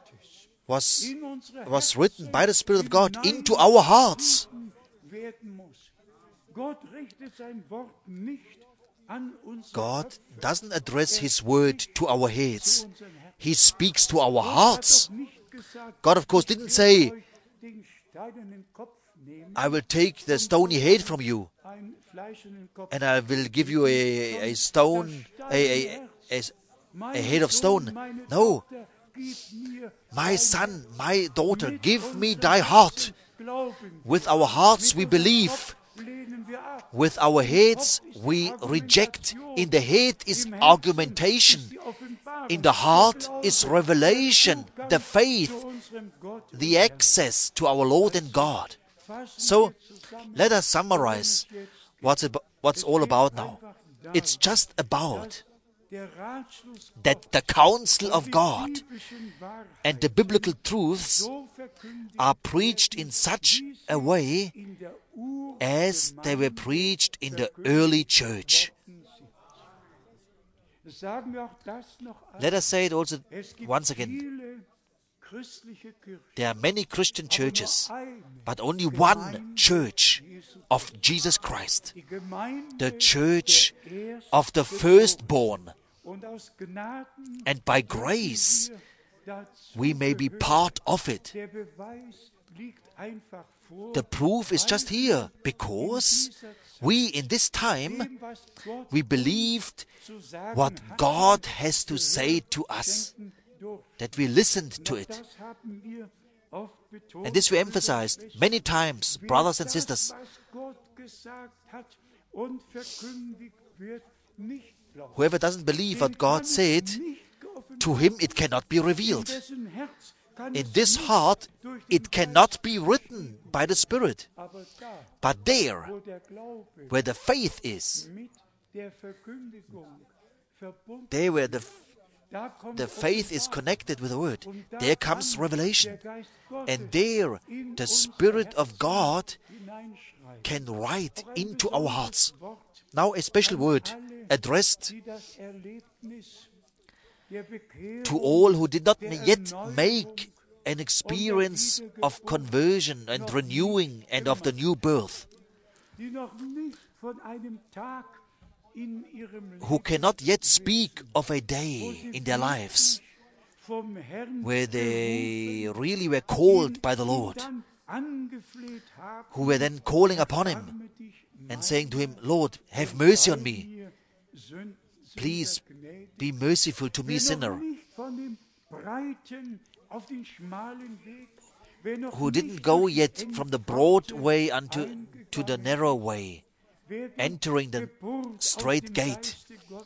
was written by the Spirit of God into our hearts. God doesn't address His word to our heads. He speaks to our hearts. God, of course, didn't say, I will take the stony head from you and I will give you a stone, a head of stone. No. My son, my daughter, give me thy heart. With our hearts we believe. With our heads we reject. In the head is argumentation. In the heart is revelation, the faith, the access to our Lord and God. So, let us summarize what's all about now. It's just about that the counsel of God and the biblical truths are preached in such a way as they were preached in the early church. Let us say it also once again. There are many Christian churches, but only one church of Jesus Christ, the church of the firstborn. And by grace, we may be part of it. The proof is just here, because we in this time, we believed what God has to say to us, that we listened to it. And this we emphasized many times, brothers and sisters. Whoever doesn't believe what God said, to him it cannot be revealed. In this heart, it cannot be written by the Spirit. But there, where the faith is, there where the faith is connected with the Word, there comes revelation. And there, the Spirit of God can write into our hearts. Now a special word addressed to all who did not yet make an experience of conversion and renewing and of the new birth, who cannot yet speak of a day in their lives where they really were called by the Lord, who were then calling upon Him and saying to Him, Lord, have mercy on me. Please be merciful to me, sinner. Who didn't go yet from the broad way to the narrow way, entering the straight gate,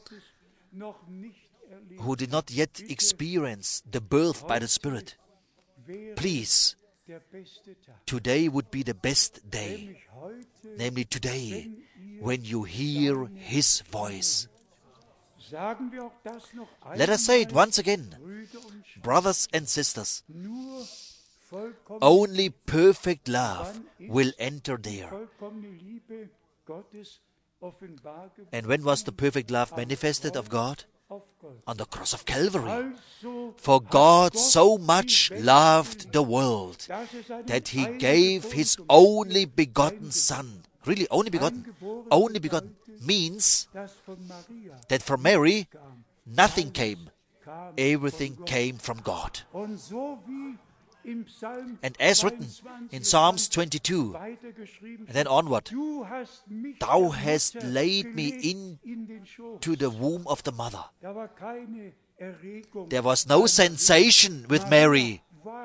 who did not yet experience the birth by the Spirit. Please, today would be the best day, namely today, when you hear His voice. Let us say it once again, brothers and sisters, only perfect love will enter there. And when was the perfect love manifested of God? On the cross of Calvary. For God so much loved the world that He gave His only begotten Son. Really, only begotten? Only begotten means that from Mary, nothing came. Everything came from God. And as written in Psalms 22, and then onward, Thou hast laid me into the womb of the mother. There was no sensation with Mary.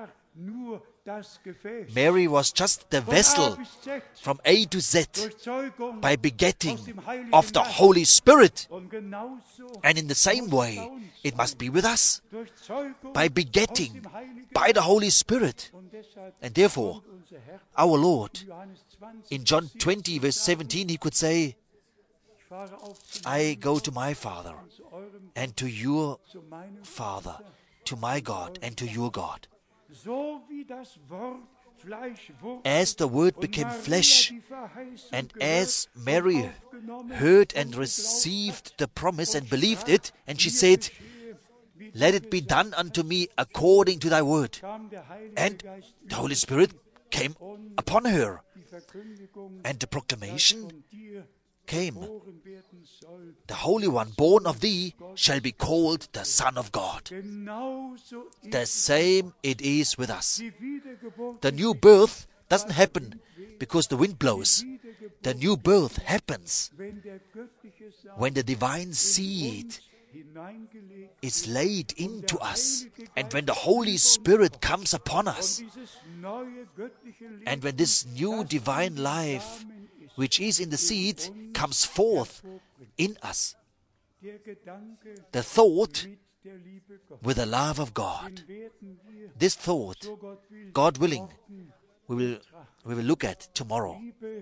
Mary was just the vessel from A to Z by begetting of the Holy Spirit. And in the same way, it must be with us, by begetting by the Holy Spirit. And therefore, our Lord, in John 20, verse 17, He could say, I go to my Father, and to your Father, to my God, and to your God. As the Word became flesh, and as Mary heard and received the promise and believed it, and she said, let it be done unto me according to thy word. And the Holy Spirit came upon her, and the proclamation came. The Holy One born of thee shall be called the Son of God. The same it is with us. The new birth doesn't happen because the wind blows. The new birth happens when the divine seed is laid into us, and when the Holy Spirit comes upon us, and when this new divine life, which is in the seed, comes forth in us. The thought with the love of God. This thought, God willing, we will look at tomorrow.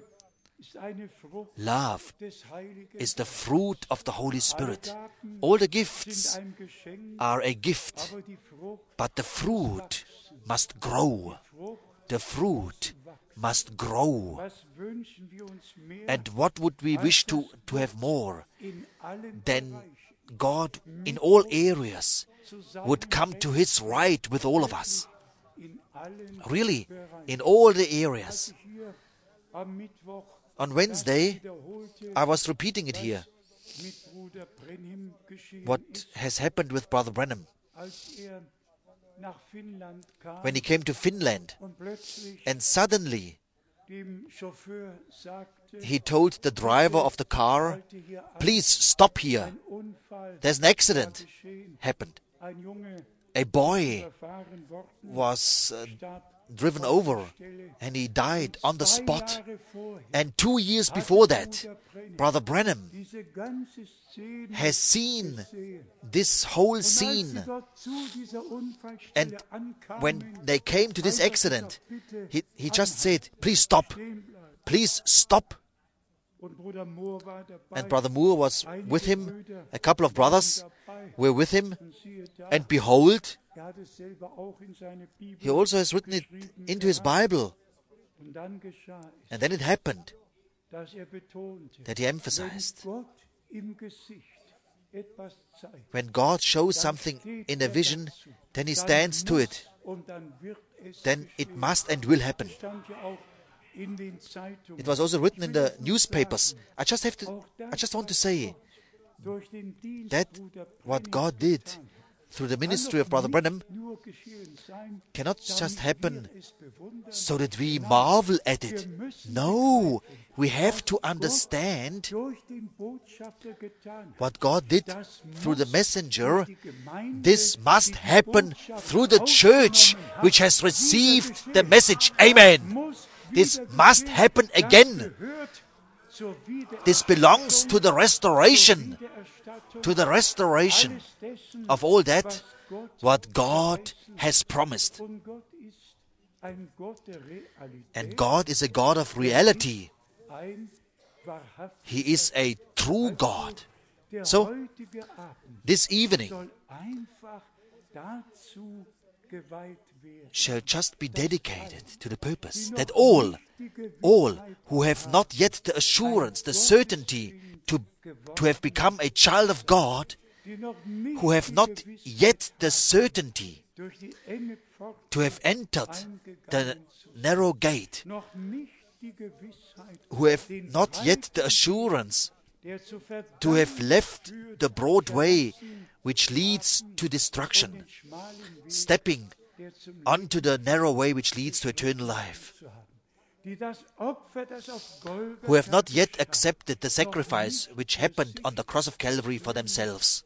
Love is the fruit of the Holy Spirit. All the gifts are a gift, but the fruit must grow. The fruit must grow. And what would we wish to have more than God in all areas would come to His right with all of us? Really, in all the areas. On Wednesday, I was repeating it here, what has happened with Brother Branham. When he came to Finland, and suddenly he told the driver of the car, please stop here. There's an accident happened. A boy was driven over, and he died on the spot. And 2 years before that, Brother Branham has seen this whole scene. And when they came to this accident, he just said, please stop. Please stop. And Brother Moore was with him. A couple of brothers were with him. And behold, he also has written it into his Bible. And then it happened that he emphasized, When God shows something in a vision, then He stands to it. Then it must and will happen. It was also written in the newspapers. I just want to say that what God did through the ministry of Brother Branham cannot just happen so that we marvel at it. No, we have to understand what God did through the messenger. This must happen through the church which has received the message. Amen. This must happen again. This belongs to the restoration of all that what God has promised. And God is a God of reality. He is a true God. So, this evening shall just be dedicated to the purpose that all who have not yet the assurance, the certainty to have become a child of God, who have not yet the certainty to have entered the narrow gate, who have not yet the assurance to have left the broad way which leads to destruction, stepping onto the narrow way which leads to eternal life, who have not yet accepted the sacrifice which happened on the cross of Calvary for themselves.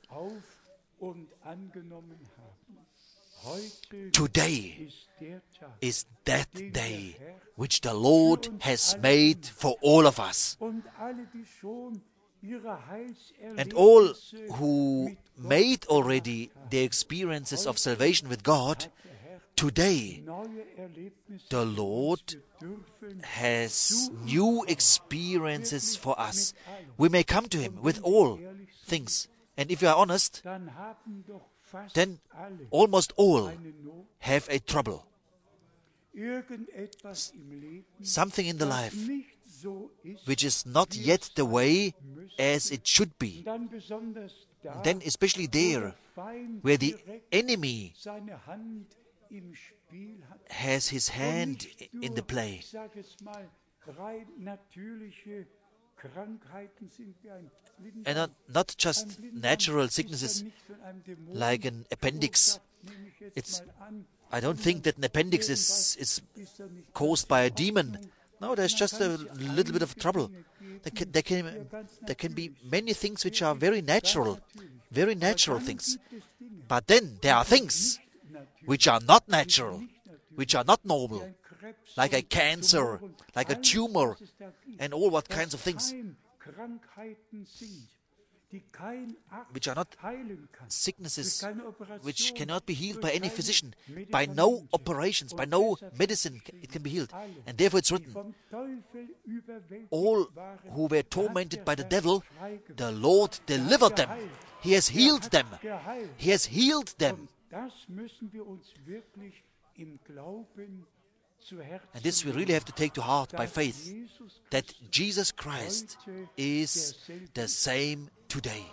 Today is that day which the Lord has made for all of us. And all who made already the experiences of salvation with God, today the Lord has new experiences for us. We may come to Him with all things. And if you are honest, then almost all have a trouble. Something in the life which is not yet the way as it should be. Then especially there, where the enemy has his hand in the play. And not just natural sicknesses like an appendix. I don't think that an appendix is caused by a demon. No, there's just a little bit of trouble. There can be many things which are very natural things. But then there are things which are not natural, which are not normal, like a cancer, like a tumor, and all what kinds of things, which are not sicknesses which cannot be healed by any physician, by no operations, by no medicine it can be healed. And therefore it's written, all who were tormented by the devil, the Lord delivered them. He has healed them. He has healed them. And this we really have to take to heart by faith, that Jesus Christ is the same today.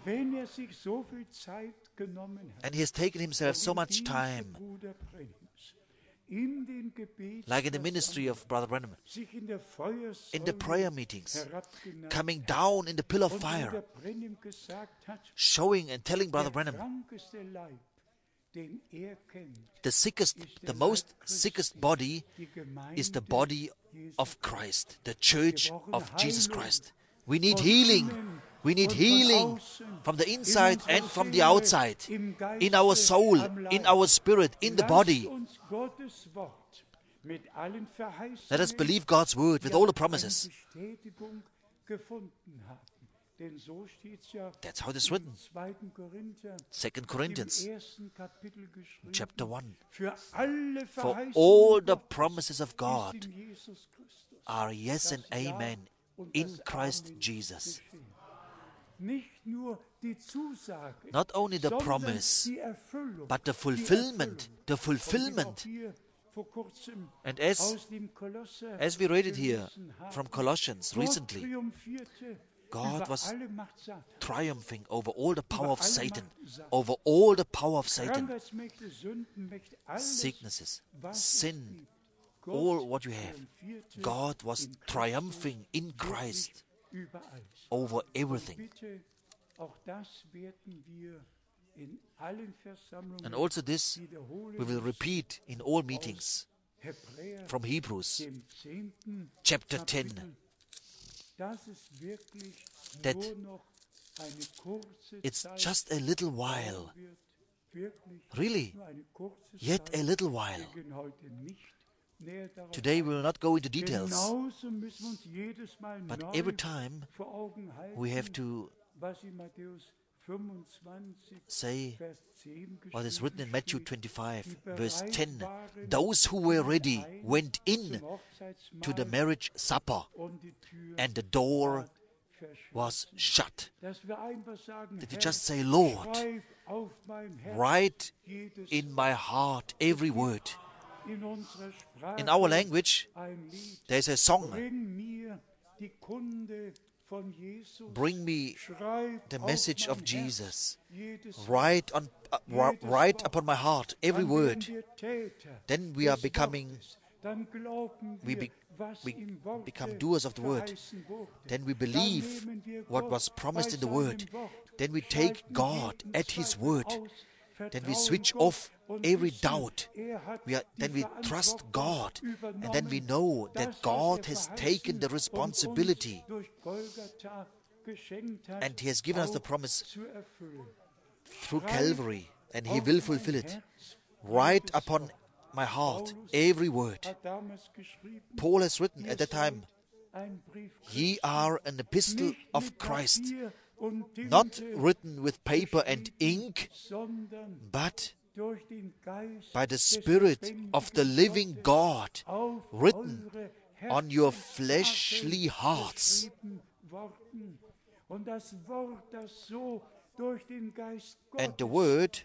And He has taken Himself so much time, like in the ministry of Brother Branham, in the prayer meetings, coming down in the pillar of fire, showing and telling Brother Branham, the most sickest body is the body of Christ, the church of Jesus Christ. We need healing. We need healing from the inside and from the outside, in our soul, in our spirit, in the body. Let us believe God's word with all the promises. That's how it is written. 2 Corinthians, chapter 1. For all the promises of God are yes and amen in Christ Jesus. Not only the promise, but the fulfillment. The fulfillment. And as we read it here from Colossians recently, God was triumphing over all the power of Satan, over all the power of Satan. Sicknesses, sin, all what you have. God was triumphing in Christ over everything. And also this we will repeat in all meetings from Hebrews chapter 10, that it's just a little while, really, yet a little while. Today we will not go into details, but every time we have to say what is written in Matthew 25, verse 10. Those who were ready went in to the marriage supper, and the door was shut. Did you just say, Lord, write in my heart every word? In our language, there's a song, bring me the message of Jesus. Write upon my heart every word. Then we are becoming, we become doers of the word. Then we believe what was promised in the word. Then we take God at His word. Then we switch off every doubt. Then we trust God. And then we know that God has taken the responsibility. And He has given us the promise through Calvary. And He will fulfill it. Write upon my heart every word. Paul has written at that time, ye are an epistle of Christ, not written with paper and ink, but by the Spirit of the living God, written on your fleshly hearts. And the word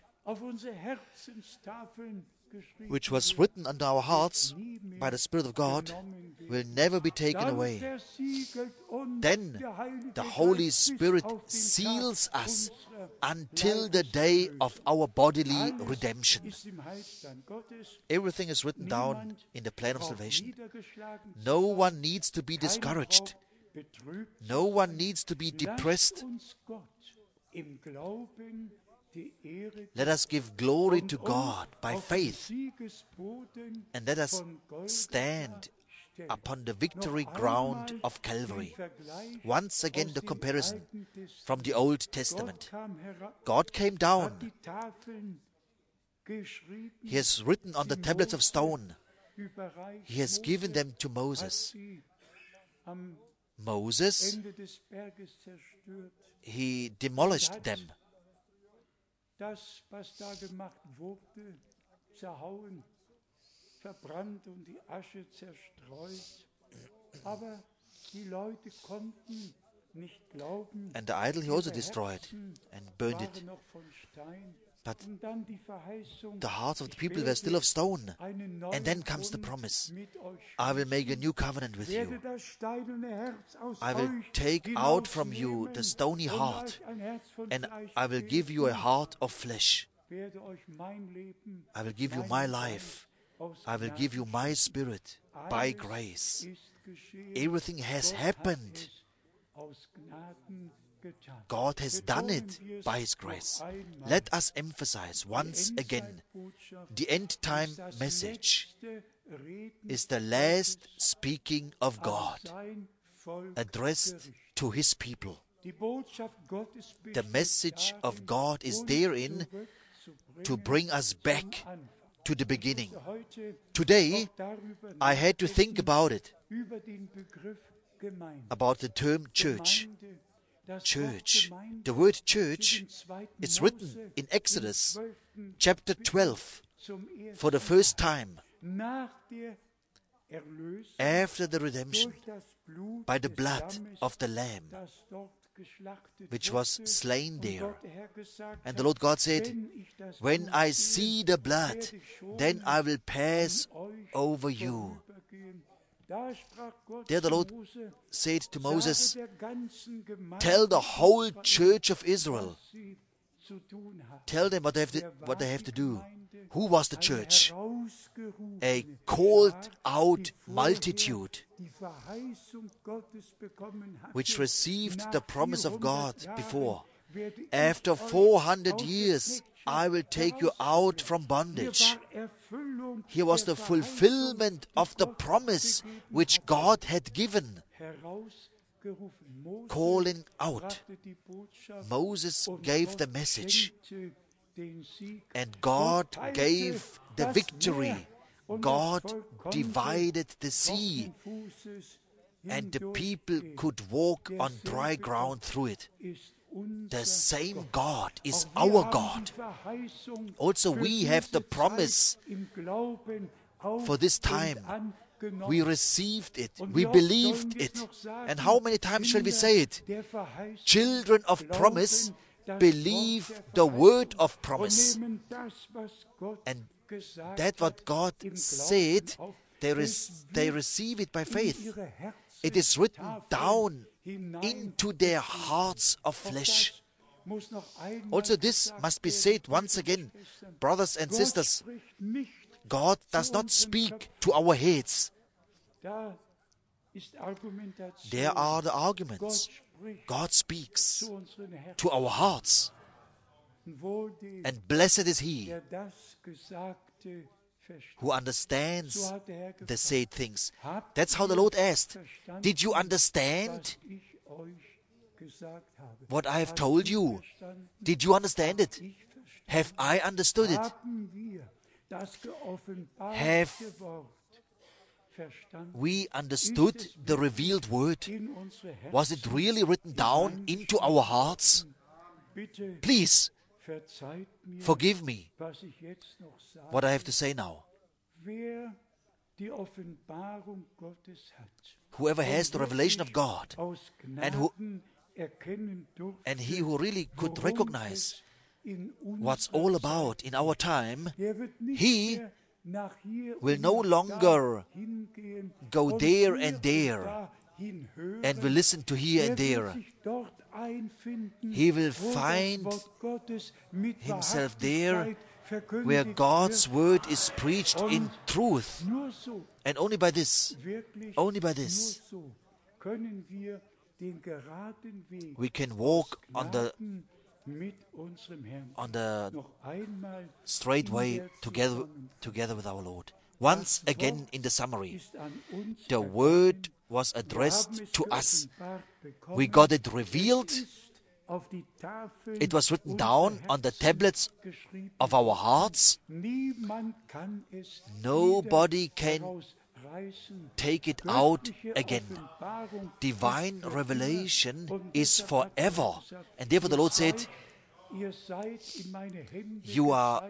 which was written under our hearts by the Spirit of God will never be taken away. Then the Holy Spirit seals us until the day of our bodily redemption. Everything is written down in the plan of salvation. No one needs to be discouraged. No one needs to be depressed. Let us give glory to God by faith, and let us stand upon the victory ground of Calvary. Once again, the comparison from the Old Testament. God came down. He has written on the tablets of stone. He has given them to Moses. Moses, he demolished them.
Das, was da gemacht wurde, zerhauen, verbrannt und die Asche zerstreut. Aber die Leute konnten nicht glauben.
And the idol he also destroyed and burned it. But the hearts of the people were still of stone. And then comes the promise. I will make a new covenant with you. I will take out from you the stony heart, and I will give you a heart of flesh. I will give you my life. I will give you my spirit by grace. Everything has happened. God has done it by His grace. Let us emphasize once again, the end-time message is the last speaking of God, addressed to His people. The message of God is therein to bring us back to the beginning. Today, I had to think about it, about the term church. Church. The word church is written in Exodus chapter 12 for the first time after the redemption by the blood of the Lamb which was slain there. And the Lord God said, when I see the blood, then I will pass over you. There the Lord said to Moses, tell the whole church of Israel, tell them what they have to do. Who was the church? A called out multitude which received the promise of God before. After 400 years, I will take you out from bondage. Here was the fulfillment of the promise which God had given. Calling out. Moses gave the message, and God gave the victory. God divided the sea, and the people could walk on dry ground through it. The same God is our God. Also, we have the promise for this time. We received it. We believed it. And how many times shall we say it? Children of promise believe the word of promise. And that what God said, they receive it by faith. It is written down into their hearts of flesh. Also, this must be said once again, brothers and sisters. God does not speak to our heads. There are the arguments. God speaks to our hearts. And blessed is he who understands the said things. That's how the Lord asked. Did you understand what I have told you? Did you understand it? Have I understood it? Have we understood the revealed word? Was it really written down into our hearts? Please, forgive me what I have to say now. Whoever has the revelation of God, and he who really could recognize what's all about in our time, he will no longer go there and there and will listen to here and there. He will find himself there where God's word is preached in truth. And only by this, we can walk on the straight way together with our Lord. Once again in the summary, the word was addressed to us. We got it revealed. It was written down on the tablets of our hearts. Nobody can take it out again. Divine revelation is forever. And therefore the Lord said, you are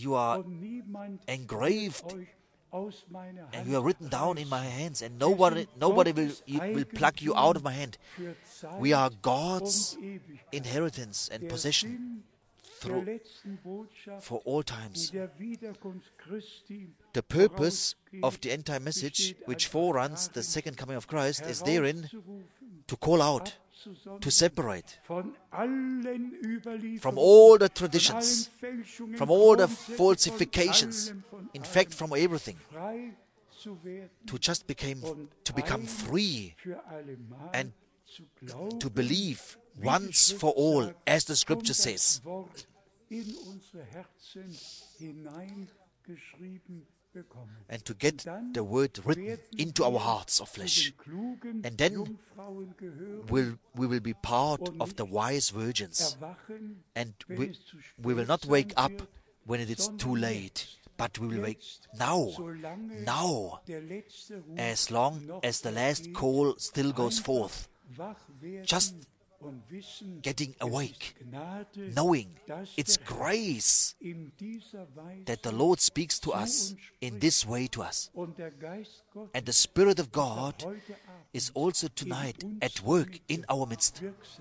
engraved and you are written down in my hands, and nobody will pluck you out of my hand. We are God's inheritance and possession for all times. The purpose of the end-time message, which foreruns the second coming of Christ, is therein to call out, to separate from all the traditions, from all the falsifications, in fact from everything, to become free and to believe once for all, as the scripture says. And to get the word written into our hearts of flesh. And then we will be part of the wise virgins. And we will not wake up when it is too late, but we will wake now, as long as the last call still goes forth. Just getting awake, knowing it's grace that the Lord speaks to us in this way to us. And the Spirit of God is also tonight at work in our midst.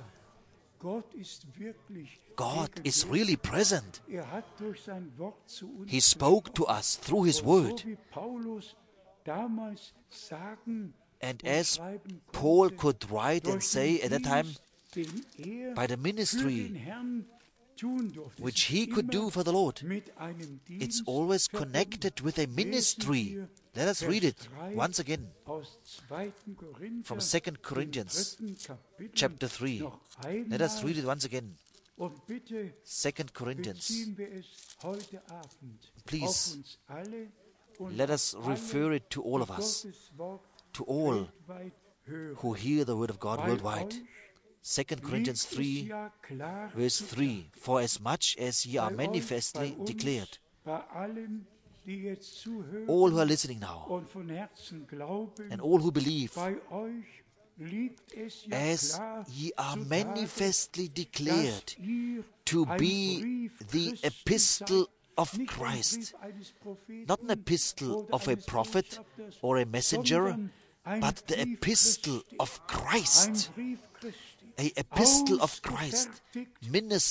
God is really present. He spoke to us through His Word.
damals sagen
And
und
as
schreiben
Paul
konnte,
could write and
durch
say
den
at that time,
Dienst, den
by the
für den
ministry
Herrn tun durfte.
which
Es ist
he could do
immer
for the Lord,
mit einem
it's
Dienst
always
verbunden.
connected with a
Lesen
ministry.
wir
Let us
Vers
read it
3
once again
aus 2. Korinther,
from 2
dem
Corinthians
3. Kapitel,
chapter 3.
noch
Let us
einmal.
read it once again.
Und bitte
2 Corinthians.
beziehen wir es heute Abend
Please,
auf uns alle und
let us
auf
refer
alle,
it to all of
die
us,
Gottes Wort
to all
weltweit hören.
who hear the word of God
Bei
worldwide.
euch
2 Corinthians
liegt es
3,
ja klar
verse 3. For as much as ye are
bei euch,
manifestly
bei uns,
declared,
bei allen, die jetzt zuhören
all who are listening now,
und von Herzen glauben,
and all who believe,
bei euch liegt es ja
as
klar
ye are
zutage,
manifestly declared
dass ihr
to
ein
be
Brief
the
Christi
epistle
seid,
of
nicht ein
Christ,
Brief eines Propheten
not an epistle
oder
of a
eines
prophet
Botschafters,
or a messenger,
sondern ein
but the
Brief
epistle
Christi,
of
ein
Christ,
Brief Christi,
a epistle of Christ,
ausgefertigt,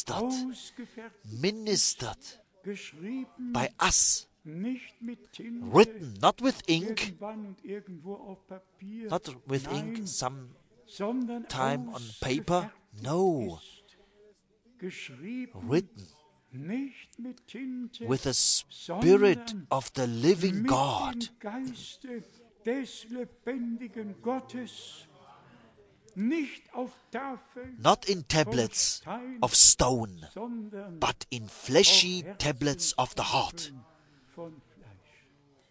ministered
geschrieben,
by us,
nicht mit Tinte,
written not with ink,
irgendwann und irgendwo auf Papier,
not with
nein,
ink sometime
sondern
on paper, no,
ist geschrieben,
written
nicht mit Tinte,
with the Spirit
sondern
of the living
mit
God,
dem Geiste des lebendigen Gottes, nicht auf Tafeln,
not in tablets of stone,
sondern
but in fleshy tablets of the heart.
von Fleisch.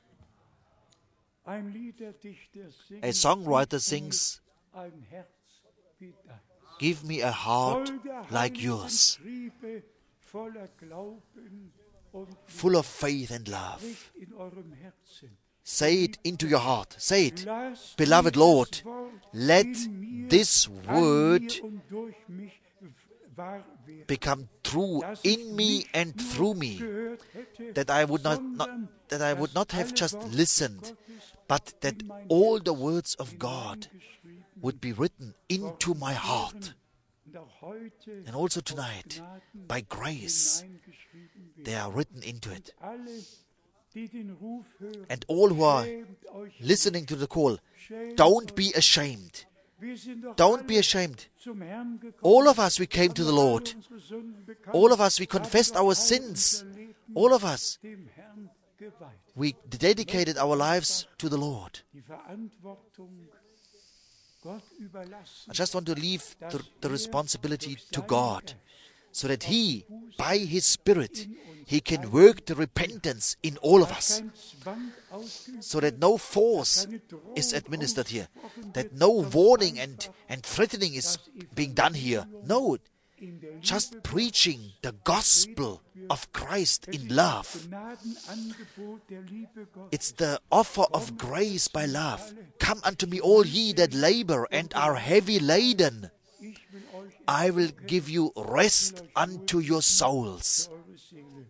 Ein Liederdichter singt,
A songwriter sings,
ein Herz wie dein.
give me a heart
Voll der
like
heiligen
yours,
Triebe, voller Glauben und
full of faith and love.
Licht in eurem Herzen.
Say it into your heart. Say it.
Lasst
Beloved
dieses
Lord,
Wort
let
in mir,
this
an
word
mir und durch mich wahr werden.
become true
Dass ich
in me
nicht
and
nur
through me,
gehört hätte,
that I would not
sondern
have
dass
just
alle Worte
listened,
Gottes
but that
in mein
all
Herz
the words of God
hineingeschrieben
would be written into my heart.
und auch heute
And also
aus
tonight,
Gnaden
by grace,
hineingeschrieben werden.
they are written into it.
Alle, die den Ruf hören,
And all who are
schämt euch
listening to the call,
schämt
don't
euch.
be ashamed.
Wir sind doch
Don't
alle
be ashamed.
zum Herrn gekommen,
All of us, we came to the
haben alle
Lord.
unsere Sünden bekannt,
All of us, we
haben
confessed
doch
our
alle
sins.
unser Leben
All of us,
dem Herrn geweiht.
we dedicated our lives to the Lord.
Die Verantwortung Gott überlassen,
I just want to leave
dass
the
er
responsibility
durch
to
seinen
God,
Geist
so that He, by His Spirit, He can work the repentance in all of us,
kein Zwang ausgeübt
so that no force
keine Drohung
is administered here,
ausgesprochen
that
wird,
no
sondern
warning
einfach
and threatening is being done here. No,
in der
just
Liebe
preaching the gospel of Christ
Es
in
ist
love.
das Gnadenangebot der Liebe Gottes.
It's the offer of grace by love. Come unto me, all ye that labor and are heavy laden.
Ich will euch
I will give you rest unto your souls.
eure Seele.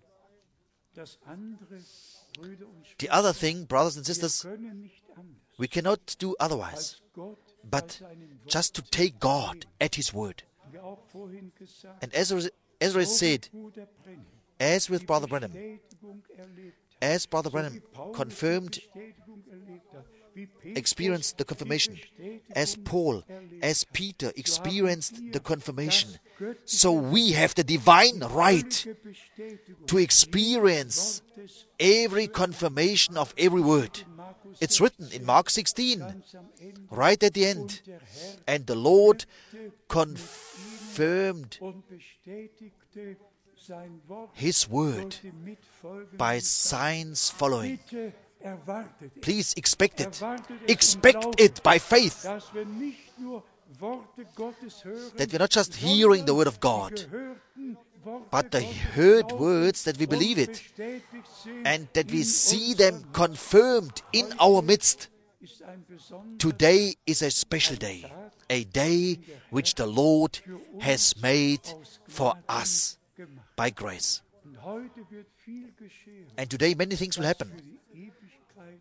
Das andere, Brüder und
The
Schwestern,
other thing, brothers and
wir
sisters,
können nicht anders,
we cannot do otherwise
als Gott
but
bei seinem Wort,
just to take God at His word.
wie auch vorhin gesagt,
And Ezra said,
Bruder Brennan,
as with
die
Brother Branham,
Bestätigung erlebt hat,
as Brother
so wie
Branham
Paulus
confirmed,
die Bestätigung erlebt hat, wie Petrus
experienced the
die
confirmation,
Bestätigung
as Paul,
erlebt
as
hat.
Peter
So haben
experienced
wir
the confirmation.
das göttliche
So we have the divine right
völlige Bestätigung
to experience
Wortes
every confirmation of every word.
in Markus
It's written in Mark 16,
ganz am Ende.
right at the end.
Und der Herr
And the Lord
wirkte
confirmed
und bestätigte sein Wort
His word
durch die mitfolgenden
by
Zeichen.
signs following.
Bitte erwartet es.
Please expect it.
Erwartet es
Expect
und glaubt,
it by faith,
dass wir nicht nur Worte Gottes hören,
that we're not just hearing the word of
sondern
God,
die gehörten Worte
but the
Gottes
heard
glauben
words that we believe
und
it,
bestätigt sehen
and that we
in
see them
unserem
confirmed in our midst.
ist ein besonderer
Today is a special day, a day which the Lord has made for us
gemacht.
by grace.
Und heute wird viel geschehen,
And today many things will
für
happen
die Ewigkeit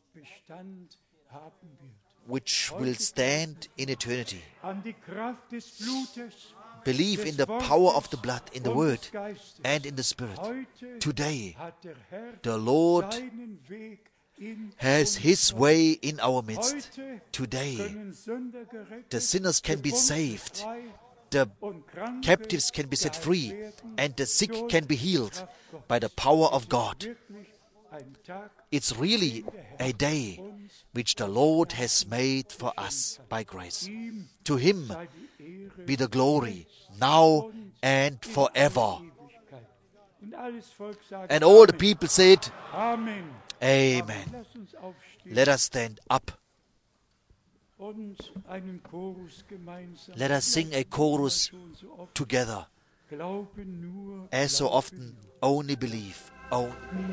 Bestand haben wird.
which will stand in eternity.
An die Kraft des Blutes,
Believe in the power of the blood, in the word, and in the Spirit.
heute
Today,
hat der Herr
the Lord
seinen Weg
has His way in our midst. Today,
können Sünder gerettet,
the sinners can be saved,
frei
the
und Kranke
captives can be set free,
werden
and the sick
durch
can be
die
healed
Kraft Gottes.
by the power of God.
Wirklich ein Tag,
It's really a day which the Lord has made for us by grace.
ihm
To Him
sei die Ehre
be the glory, now and forever.
Ewigkeit. Und alles Volk sagt
And all the
Amen.
people said,
Amen.
Amen.
Lass uns aufstehen
Let us stand up.
und einen Chorus gemeinsam.
Let us sing a chorus
Schon so oft.
together.
Glaube nur,
As so
glaube
often, only believe. Oh,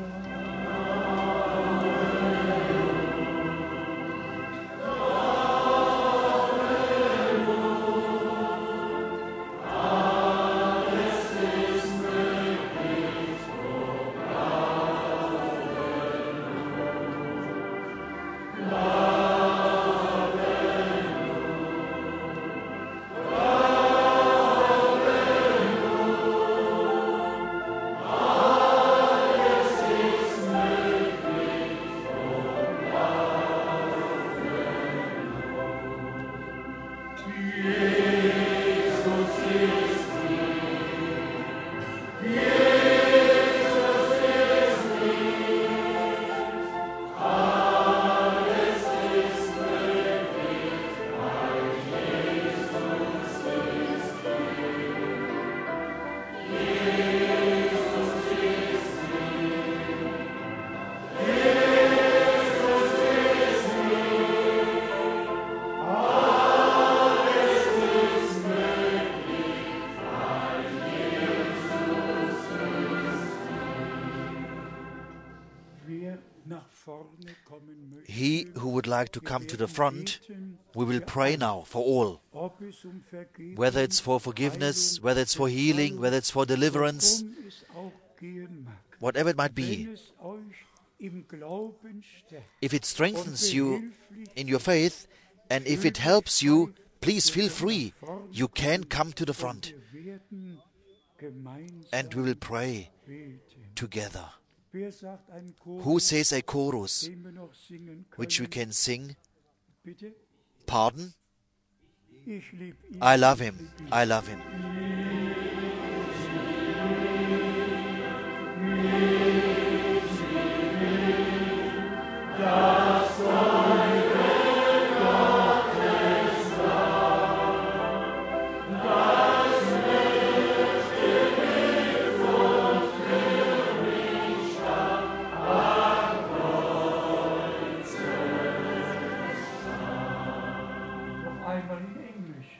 wer nach vorne kommen möchte,
he who would like to come to the front, we will pray now for all.
ob es Vergebung,
Whether it's for forgiveness, whether it's for healing, whether it's for deliverance,
worum es auch gehen mag.
whatever it might
Wenn
be.
es euch im Glauben stärkt
If it strengthens you in your faith, and if it helps you, please feel free. You can come to the front,
wir werden gemeinsam
and we will pray
beten.
together.
Wer sagt ein Chor,
Who says a chorus
den wir noch singen können?
which we can sing?
Bitte?
Pardon?
Ich lieb ihn.
I love Him. I love Him.
Noch einmal in Englisch.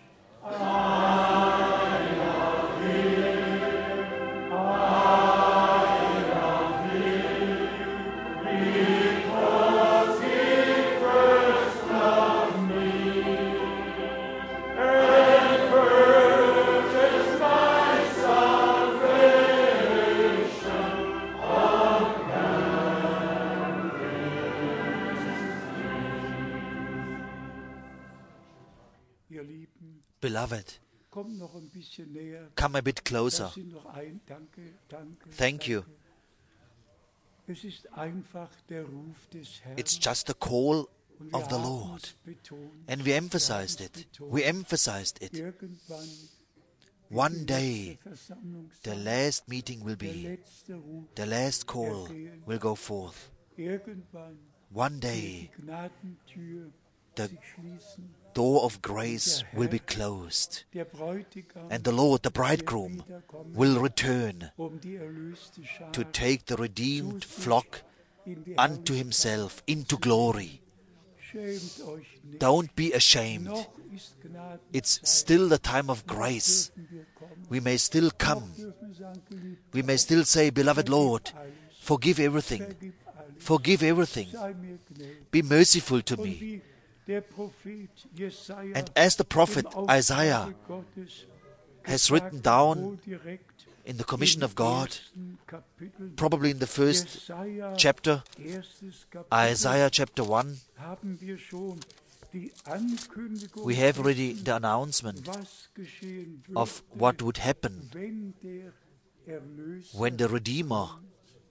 Ihr Lieben,
Beloved,
kommt noch ein bisschen näher.
come a bit closer.
Das sind noch ein. Danke, danke.
Thank you.
danke. Es ist einfach der Ruf des Herrn.
It's just a call
Und wir
of the
haben
Lord.
es betont.
And we emphasized it. We emphasized it.
Irgendwann
One day,
der Versammlungstag,
the last meeting will
der
be,
letzte Ruf.
the last call will go forth.
Irgendwann
One
wird
day,
die Gnadentür
the
sich schließen.
door of grace will be closed,
Der Bräutigam
and the Lord, the bridegroom, will return
die erlöste Schar
to take the redeemed flock
in die
unto Himself into glory.
Schämt euch nicht.
Don't be ashamed.
Noch ist Gnade.
It's still the time of grace.
Dürfen wir kommen.
We may still come.
Dürfen wir sagen, geliebt,
We may still say, Beloved Lord, forgive everything.
vergib alles.
Forgive everything.
Sei mir gnädig.
Be merciful to
Und
me.
wie der Prophet Jesaja
And as the prophet
im Auftrag
Isaiah
Gottes
has
gesagt
written
hat,
down
wo direkt
in the commission of
im
God,
ersten Kapitel
probably in the first
Jesaja,
chapter,
erstes Kapitel,
Isaiah chapter 1,
haben wir schon die Ankündigung
we have already
dessen,
the announcement
was geschehen würde,
of what would happen
wenn der Erlöser
when the Redeemer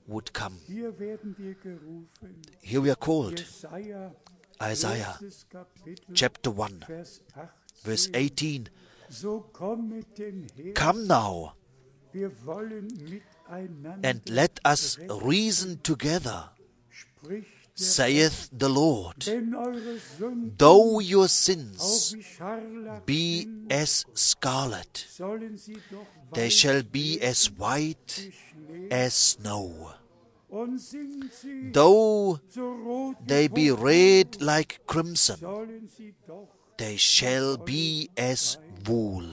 would come.
Hier werden wir gerufen.
Here we are called.
Jesaja,
Isaiah
erstes Kapitel,
chapter 1,
Vers 18.
verse 18.
So kommet denn her,
Come now,
wir wollen miteinander
and let us reason together,
spricht der
saith the Lord.
Denn eure Sünden
Though your
auch
sins
wie Scharlach
be
sind,
as scarlet,
sollen sie doch
they
weiß
shall be as
wie
white
Schnee.
as snow.
Und sind sie
Though
so rot wie
they be
Purpur,
red like crimson,
sollen sie doch.
they shall be as wool.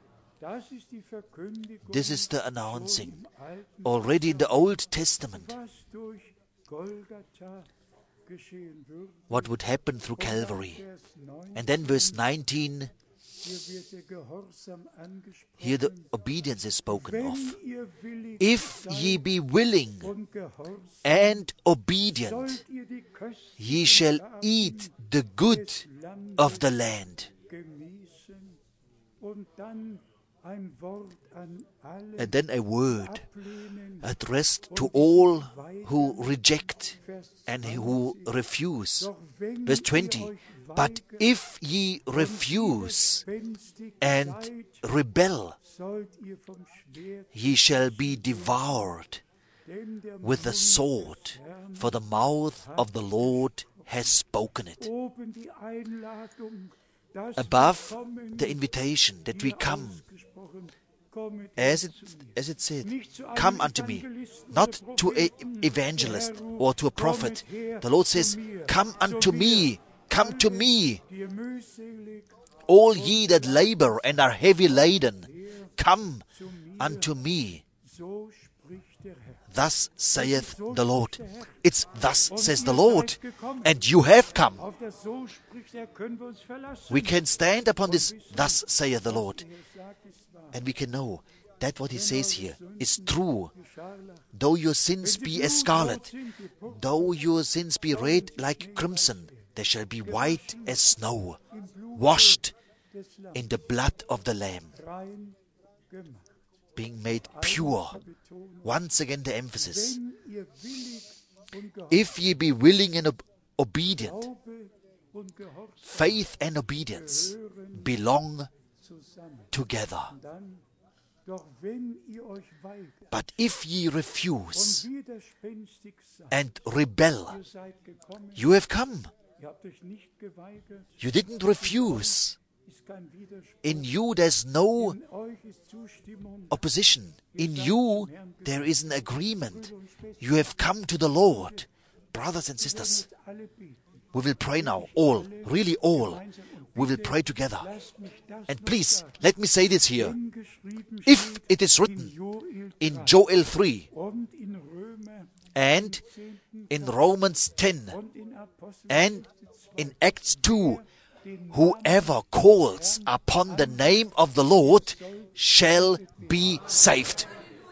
Das ist die Verkündigung
This is the
schon
announcing.
im Alten,
Already in the Old Testament,
was durch Golgatha geschehen wird.
what would happen through
Und dann
Calvary.
Vers 19,
And then verse 19,
hier wird der Gehorsam
here the
angesprochen.
obedience is spoken
Wenn
of.
ihr willig
If ye
seid
be willing
und gehorsam,
and obedient,
sollt ihr die köstlichen
ye shall
Gaben
eat the good
des Landes
of the land.
genießen. Und dann ein Wort an alle
And then a word
ablehnen.
addressed to all who reject and who refuse.
Doch wenn
Verse
ihr
20,
euch
but
weigert
if ye refuse
widerspenstig
and
seid,
rebel,
sollt ihr vom Schwert,
ye shall be devoured
denn der
with the
Mund
sword,
des Herrn
for the mouth of the Lord has spoken it.
oben die Einladung, dass
Above
wir kommen,
the invitation that we
hier
come,
ausgesprochen, kommet
as
ihr
it,
zu mir.
as it said,
Nicht zu einem
come unto me,
Evangelisten
not
oder
to a
Propheten,
evangelist
der Herr ruft,
or to a prophet.
kommet her
The Lord
zu
says,
mir,
come unto
zu mir,
me, come to
alle,
me,
die ihr mühselig
all ye that labor and are heavy laden, come
zu mir,
unto me.
so spricht der Herr.
Thus saith the Lord. It's thus says the Lord. And you have come.
Auf das so spricht er, können wir uns verlassen.
We can stand upon this, thus saith the Lord.
Er sagt, es wahr.
And we can know that what he says here is true.
Die Scharlach,
Though your sins be as scarlet,
sind die Purpur
though your sins be red like crimson, they shall be white as snow, washed
des Lammes
in the blood of the Lamb,
rein gemacht.
being made pure.
Betonung,
Once again the emphasis.
wenn ihr willig und gehorsam,
If ye be willing and obedient,
Glaube und Gehorsam
faith and obedience belong
zusammen.
together.
Dann, doch wenn ihr euch weigert
But if ye
und
refuse
widerspenstig seid,
and rebel,
ihr seid gekommen,
you have come.
ihr habt euch nicht geweigert,
You didn't refuse.
ist kein Widerspruch.
In you there's no
In euch ist Zustimmung.
opposition. In you there is an agreement. You have come to the Lord. Brothers and sisters,
Jetzt alle beten.
we will pray now. All, really all. We will pray together.
Lasst mich das
And
noch
please,
sagen.
let me say this here.
Denn geschrieben
If
steht
it is
in
written
Joel
in
3
Joel 3
und in Römer
and
10.
in Romans 10
und in Apostel
and in Acts 2,
den
whoever calls upon the name of the Lord shall be saved.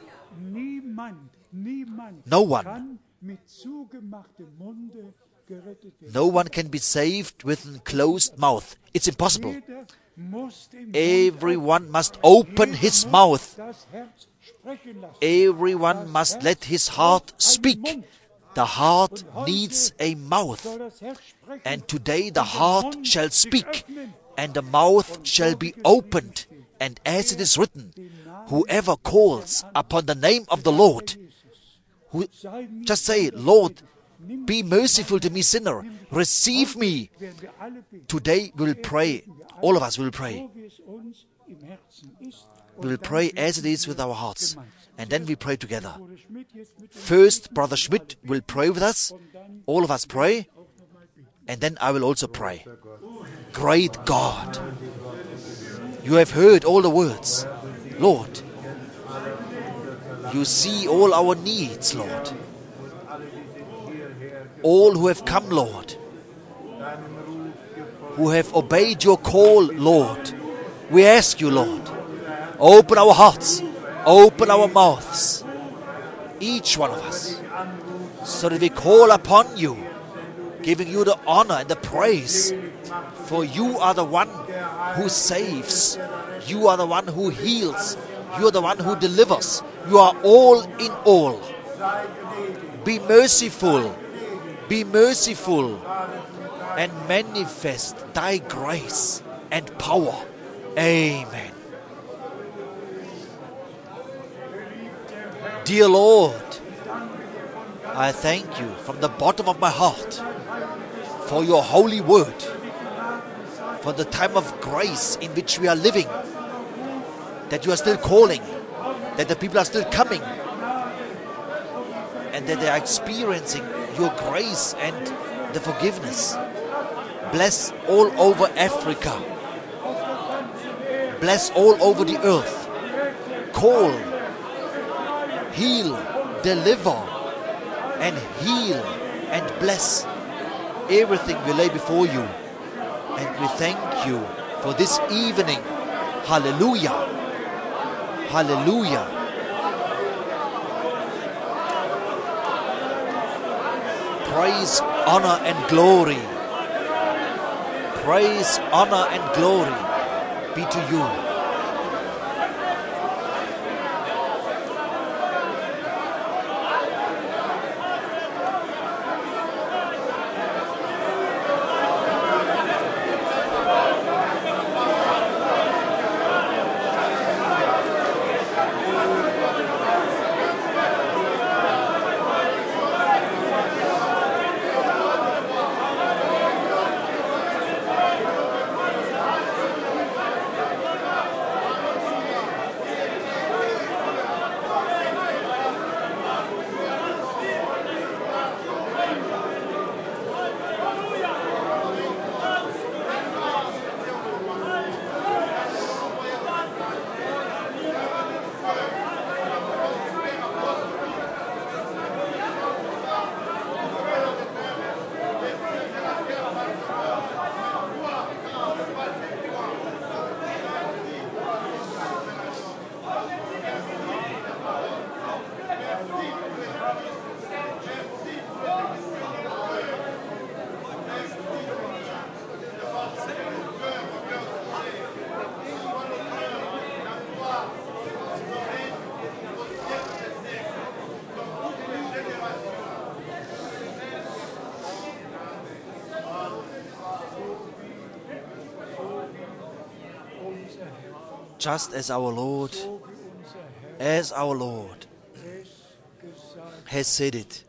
Niemand
No one.
kann mit zugemachtem Munde gerettet werden.
No one can be saved with a closed mouth. It's impossible.
Jeder muss den Mund
Everyone
öffnen.
must open
Jeder
his
muss
mouth.
das Herz sprechen lassen.
Everyone
Das
must
Herz
let his
braucht
heart
einen
speak.
Mund.
The heart
Und heute
needs a mouth.
soll das Herz sprechen
And today
und
the
der
heart
Mund
shall
sich
speak,
öffnen.
and the mouth shall be opened. And as it is written, whoever calls upon the name of the Lord, who
Sei mir
just say,
gnädig.
Lord,
Nimm
be merciful to me, sinner. Receive me.
werden wir alle beten.
Today we will pray. All of us will pray.
So wie es uns im Herzen ist.
We will
Und dann
pray as it
beten
is with
wir
our hearts.
gemeinsam.
And then we pray together.
Bruder Schmidt jetzt mit uns
First, Brother Schmidt will pray with us.
und dann
All of us pray.
auch noch mal beten.
And then I will also pray. Great God, you have heard all the words. Lord, you see all our needs, Lord. All who have come, Lord, who have obeyed your call, Lord. We ask you, Lord, open our hearts, open our mouths, each one of us, so that we call upon you, giving you the honor and the praise. For you are the one who saves. You are the one who heals. You are the one who delivers. You are all in all. Be merciful. Be merciful and manifest thy grace and power. Amen. Dear Lord, I thank you from the bottom of my heart for your holy word, for the time of grace in which we are living, that you are still calling, that the people are still coming, and that they are experiencing your grace and the forgiveness. Bless all over Africa. Bless all over the earth. Call, heal, deliver, and heal and bless everything we lay before you. And we thank you for this evening. Hallelujah. Hallelujah. Praise, honor, and glory. Praise, honor, and glory be to you. Just as our Lord has said it.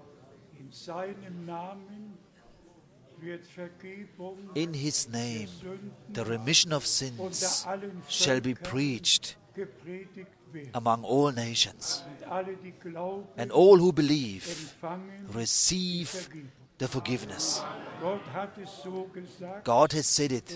In His name, the remission of sins shall be preached among all nations, and all who believe receive the forgiveness. God has said it.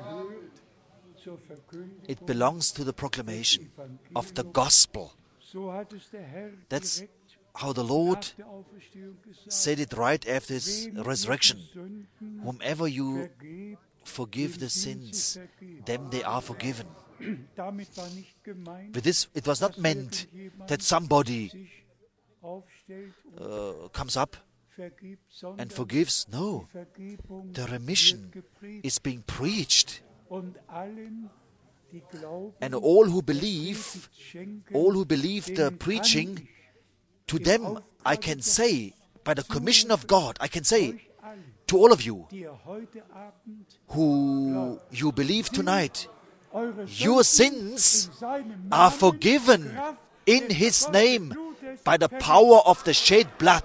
It belongs to the proclamation of the gospel. That's how the Lord said it right after His resurrection. Whomever you forgive the sins, them they are forgiven. With this, it was not meant that somebody comes up and forgives. No, the remission is being preached. And all who believe the preaching, to them I can say, by the commission of God, I can say to all of you who you believe tonight, your sins are forgiven in His name by the power of the shed blood.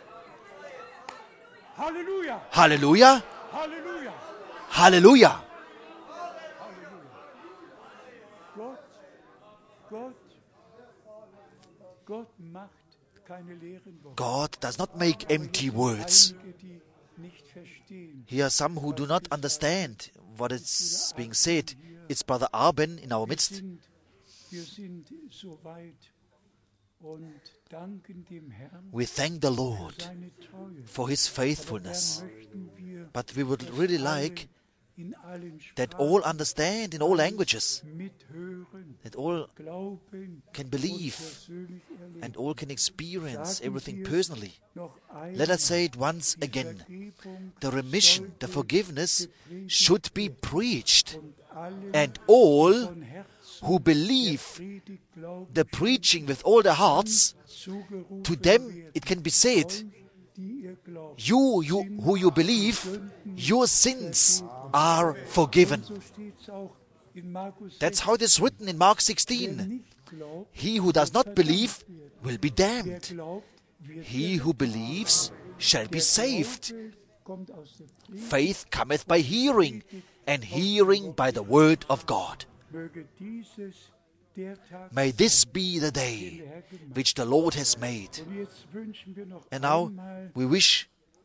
Hallelujah! Hallelujah! Hallelujah! God does not make empty words. Here are some who do not understand what is being said. It's Brother Arben in our midst. We thank the Lord for His faithfulness. But we would really like
in allen
that
Sprachen
all understand in all languages,
mithören,
that all
glauben
can
und
believe,
persönlich erleben.
and all can experience
Sagen
everything
wir es
personally.
noch
Let us say
einmal.
it once
Die
again.
Vergebung
The remission, the
sollte
forgiveness
gepredigt
should be
werden.
preached,
Und allen,
and
die
all
von Herzen
who
der
believe
Predigt glauben,
the preaching with all their hearts,
zugerufen
to them
werden.
it can be said,
Euch, die ihr glaubt,
you who you believe, your sins are forgiven.
und so steht's auch in Markus
That's how it is written in Mark
16. Wer
16.
nicht glaubt,
He who does not believe will be
wer
damned.
glaubt, wird
He who believes shall be
der
saved.
Glaube kommt aus der Predigt.
Faith cometh by hearing, and hearing by the word of God.
Möge dieses der Tag
May
sein,
this be the
den
day
der Herr gemacht
which the Lord has made.
hat. Und jetzt wünschen wir noch
And now
einmal
we wish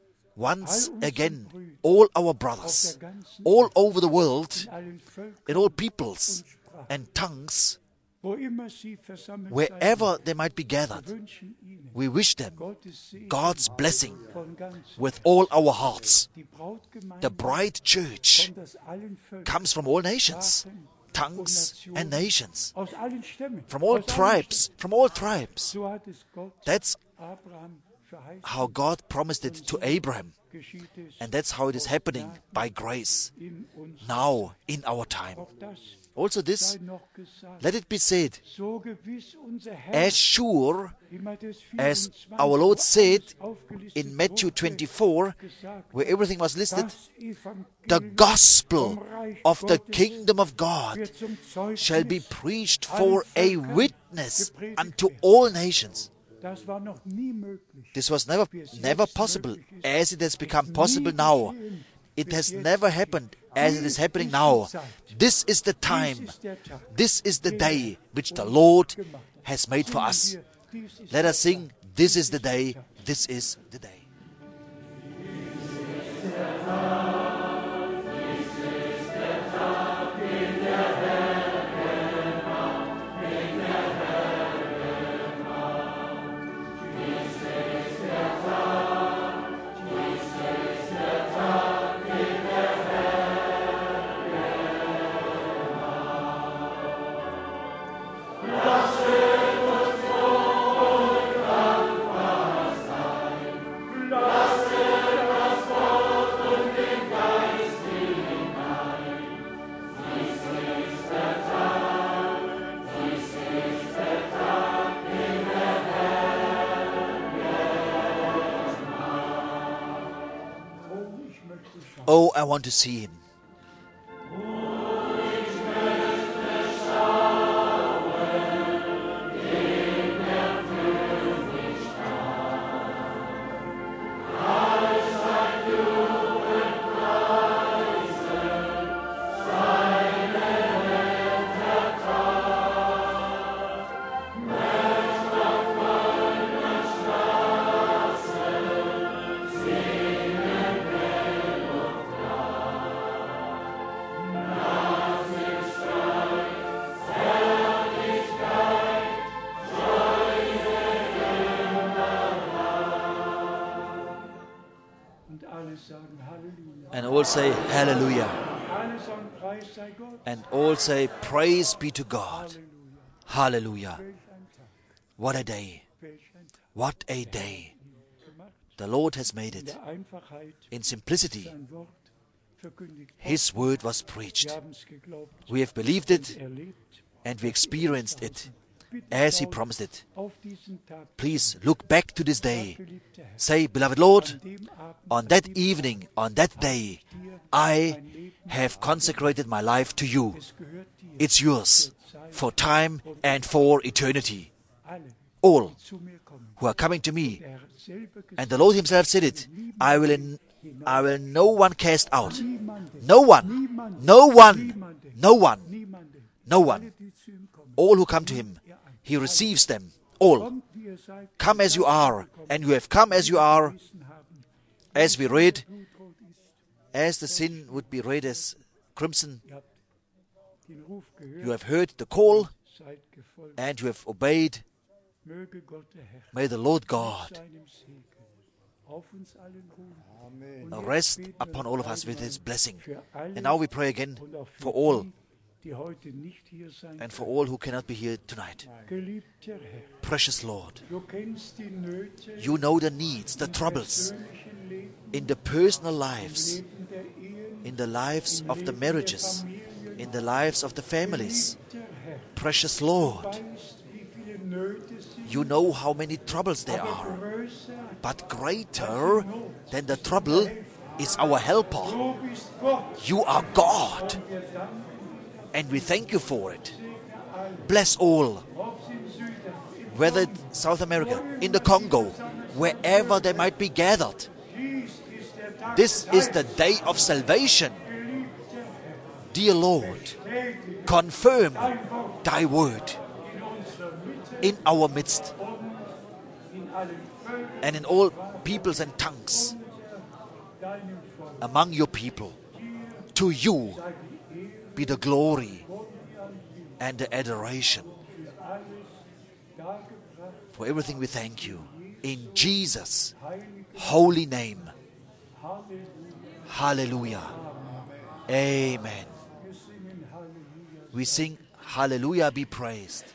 once
all unseren
again
Brüdern
all our
auf
brothers,
der ganzen
all
Welt,
over the world,
in allen Völkern
in all peoples
und Sprachen,
and tongues,
wo immer sie versammelt
wherever
sein,
they might be gathered,
wir wünschen ihnen
we wish them
Gottes Segen
God's blessing
von ganz
with all our hearts.
die Brautgemeinde
The bride church
kommt aus allen Völkern,
comes from all nations, tongues, and nations,
aus allen Stämmen,
from all
aus allen
tribes, from all tribes.
So hat es Gott
That's
Abraham verheißen.
how God promised it to Abraham,
Geschieht es
and that's how it is happening by grace
in uns.
now in our time.
Auch das
Also this,
sei noch gesagt.
let it be said,
So gewiss unser Herr,
as sure
in Matthäus
as
24,
our Lord
wo
said
alles aufgelistet
in Matthew
wurde,
24,
gesagt
where
hat,
everything was listed,
das Evangelium
the gospel
vom Reich
of the
Gottes
kingdom of God
wird zum Zeugnis
shall be preached
allen
for a
Völkern
witness
gepredigt
unto
werden.
all nations.
Das war noch nie möglich.
This was never possible as it has become possible now. It has never happened as it is happening now. This is the time, this is the day which the Lord has made for us. Let us sing, this is the day, this is the day. Oh, I want to see him.
Und alle sagen Halleluja.
And all say hallelujah.
Alle sagen Preis sei Gott.
And all say praise be to God.
Halleluja.
Hallelujah.
Welch ein Tag.
What a day.
Welch ein Tag.
What a day.
Gemacht.
The Lord has made
In
it.
der Einfachheit
In simplicity,
sein Wort verkündigt.
his word was
Wir
preached.
haben es geglaubt,
We have believed it
erlebt.
and we experienced it
Bitte
as he
schaut
promised it.
auf diesen Tag.
Please look back to this day.
Geliebter Herr,
Say, beloved Lord,
an dem Abend,
on that evening, on that day, I have consecrated my life to you.
es gehört dir.
It's yours for time and for eternity.
Alle,
All
zu mir kommen.
who are coming to me,
Der Herr selber
and
gesagt,
the Lord himself said it, I will no one cast out.
niemanden,
No one, no one, no one,
niemanden,
no one.
alle, die zu ihm kommen.
All who come to him, he receives them. All.
Kommt, wie ihr seid,
Come as you are, and you have come as you are,
wissen haben,
as we read,
blutrot ist.
as the sin would be red as crimson.
Ihr habt den Ruf
You
gehört,
have heard the call,
seid gefolgt.
and you have obeyed.
Möge Gott der Herr
May the Lord God
seinem Segen
rest upon all of us with His blessing. And now we pray again for all, and for all who cannot be here tonight. Precious Lord, You know the needs, the troubles in the personal lives, in the lives of the marriages, in the lives of the families. Precious Lord, You know how many troubles there are, but greater than the trouble is our helper. You are God, and we thank You for it. Bless all, whether it's South America, in the Congo, wherever they might be gathered. This is the day of salvation. Dear Lord, confirm Thy word in our midst and in all peoples and tongues among Your people. To You be the glory and the adoration. For everything we thank You. In Jesus' holy name. Hallelujah. Amen. We sing Hallelujah be praised.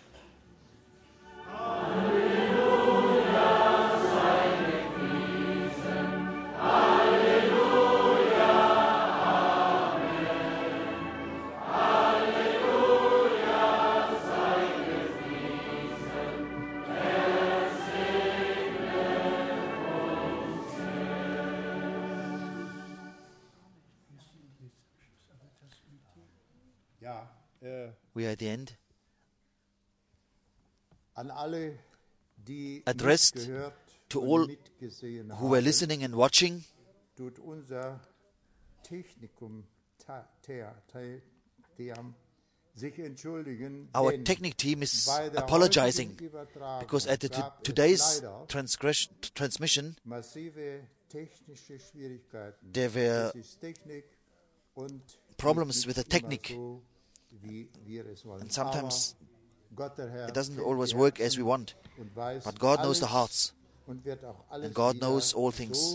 We are at the end. Addressed to all who were listening and watching. Our technical team is apologizing because at today's transmission there were problems with the technique, and sometimes it doesn't always work as we want. But God knows the hearts, and God knows all things.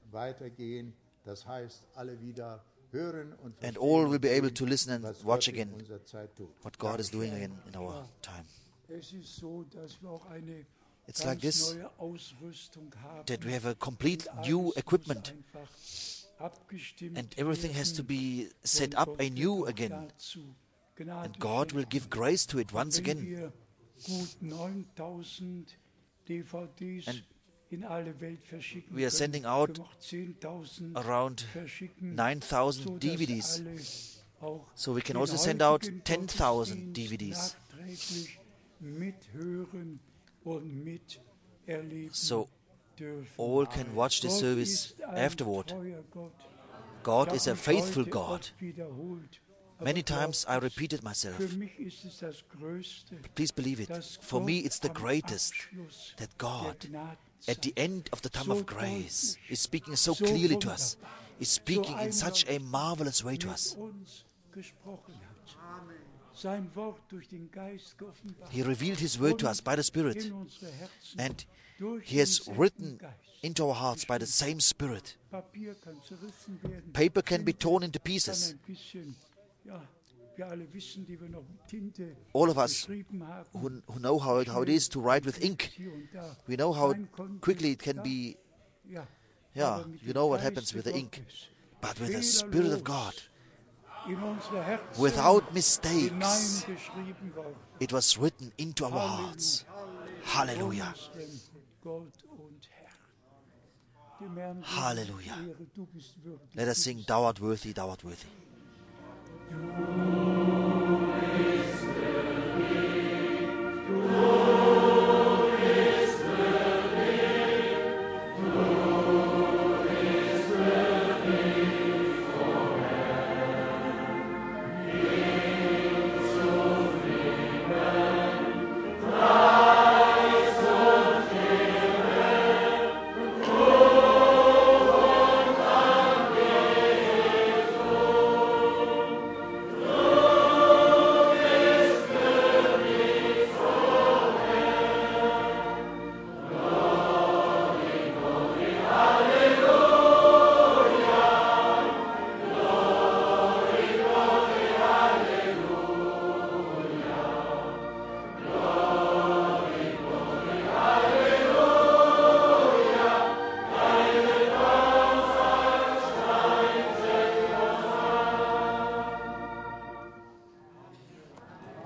And all will be able to listen and watch again what God is doing again in our time. It's like this, that we have a complete new equipment, and everything has to be set up anew again. And God will give grace to it once again. And we are sending out around 9,000 DVDs. So we can also send out 10,000 DVDs. So all can watch the service afterward. God is a faithful God. Many times I repeated myself. Please believe it. For me it's the greatest that God, at the end of the time of grace, is speaking so clearly to us, is speaking in such a marvelous way to us. He revealed His word to us by the Spirit, and He has written into our hearts by the same Spirit. Paper can be torn into pieces. All of us who know how it is to write with ink, we know how quickly it can be, you know what happens with the ink. But with the Spirit of God, without mistakes, it was written into our hearts. Hallelujah. Hallelujah. Let us sing, Thou art worthy, Thou art worthy.
Oh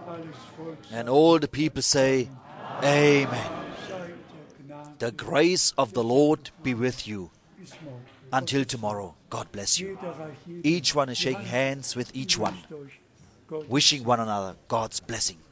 alles Volk
And all the people say, Amen.
sei der Gnade
The grace of the Lord be with you.
bis morgen.
Until tomorrow, God bless you.
Jeder reicht jedem
Each one is
die
shaking
Hand.
hands with each one,
Grüßt euch. Gott
wishing one another God's blessing.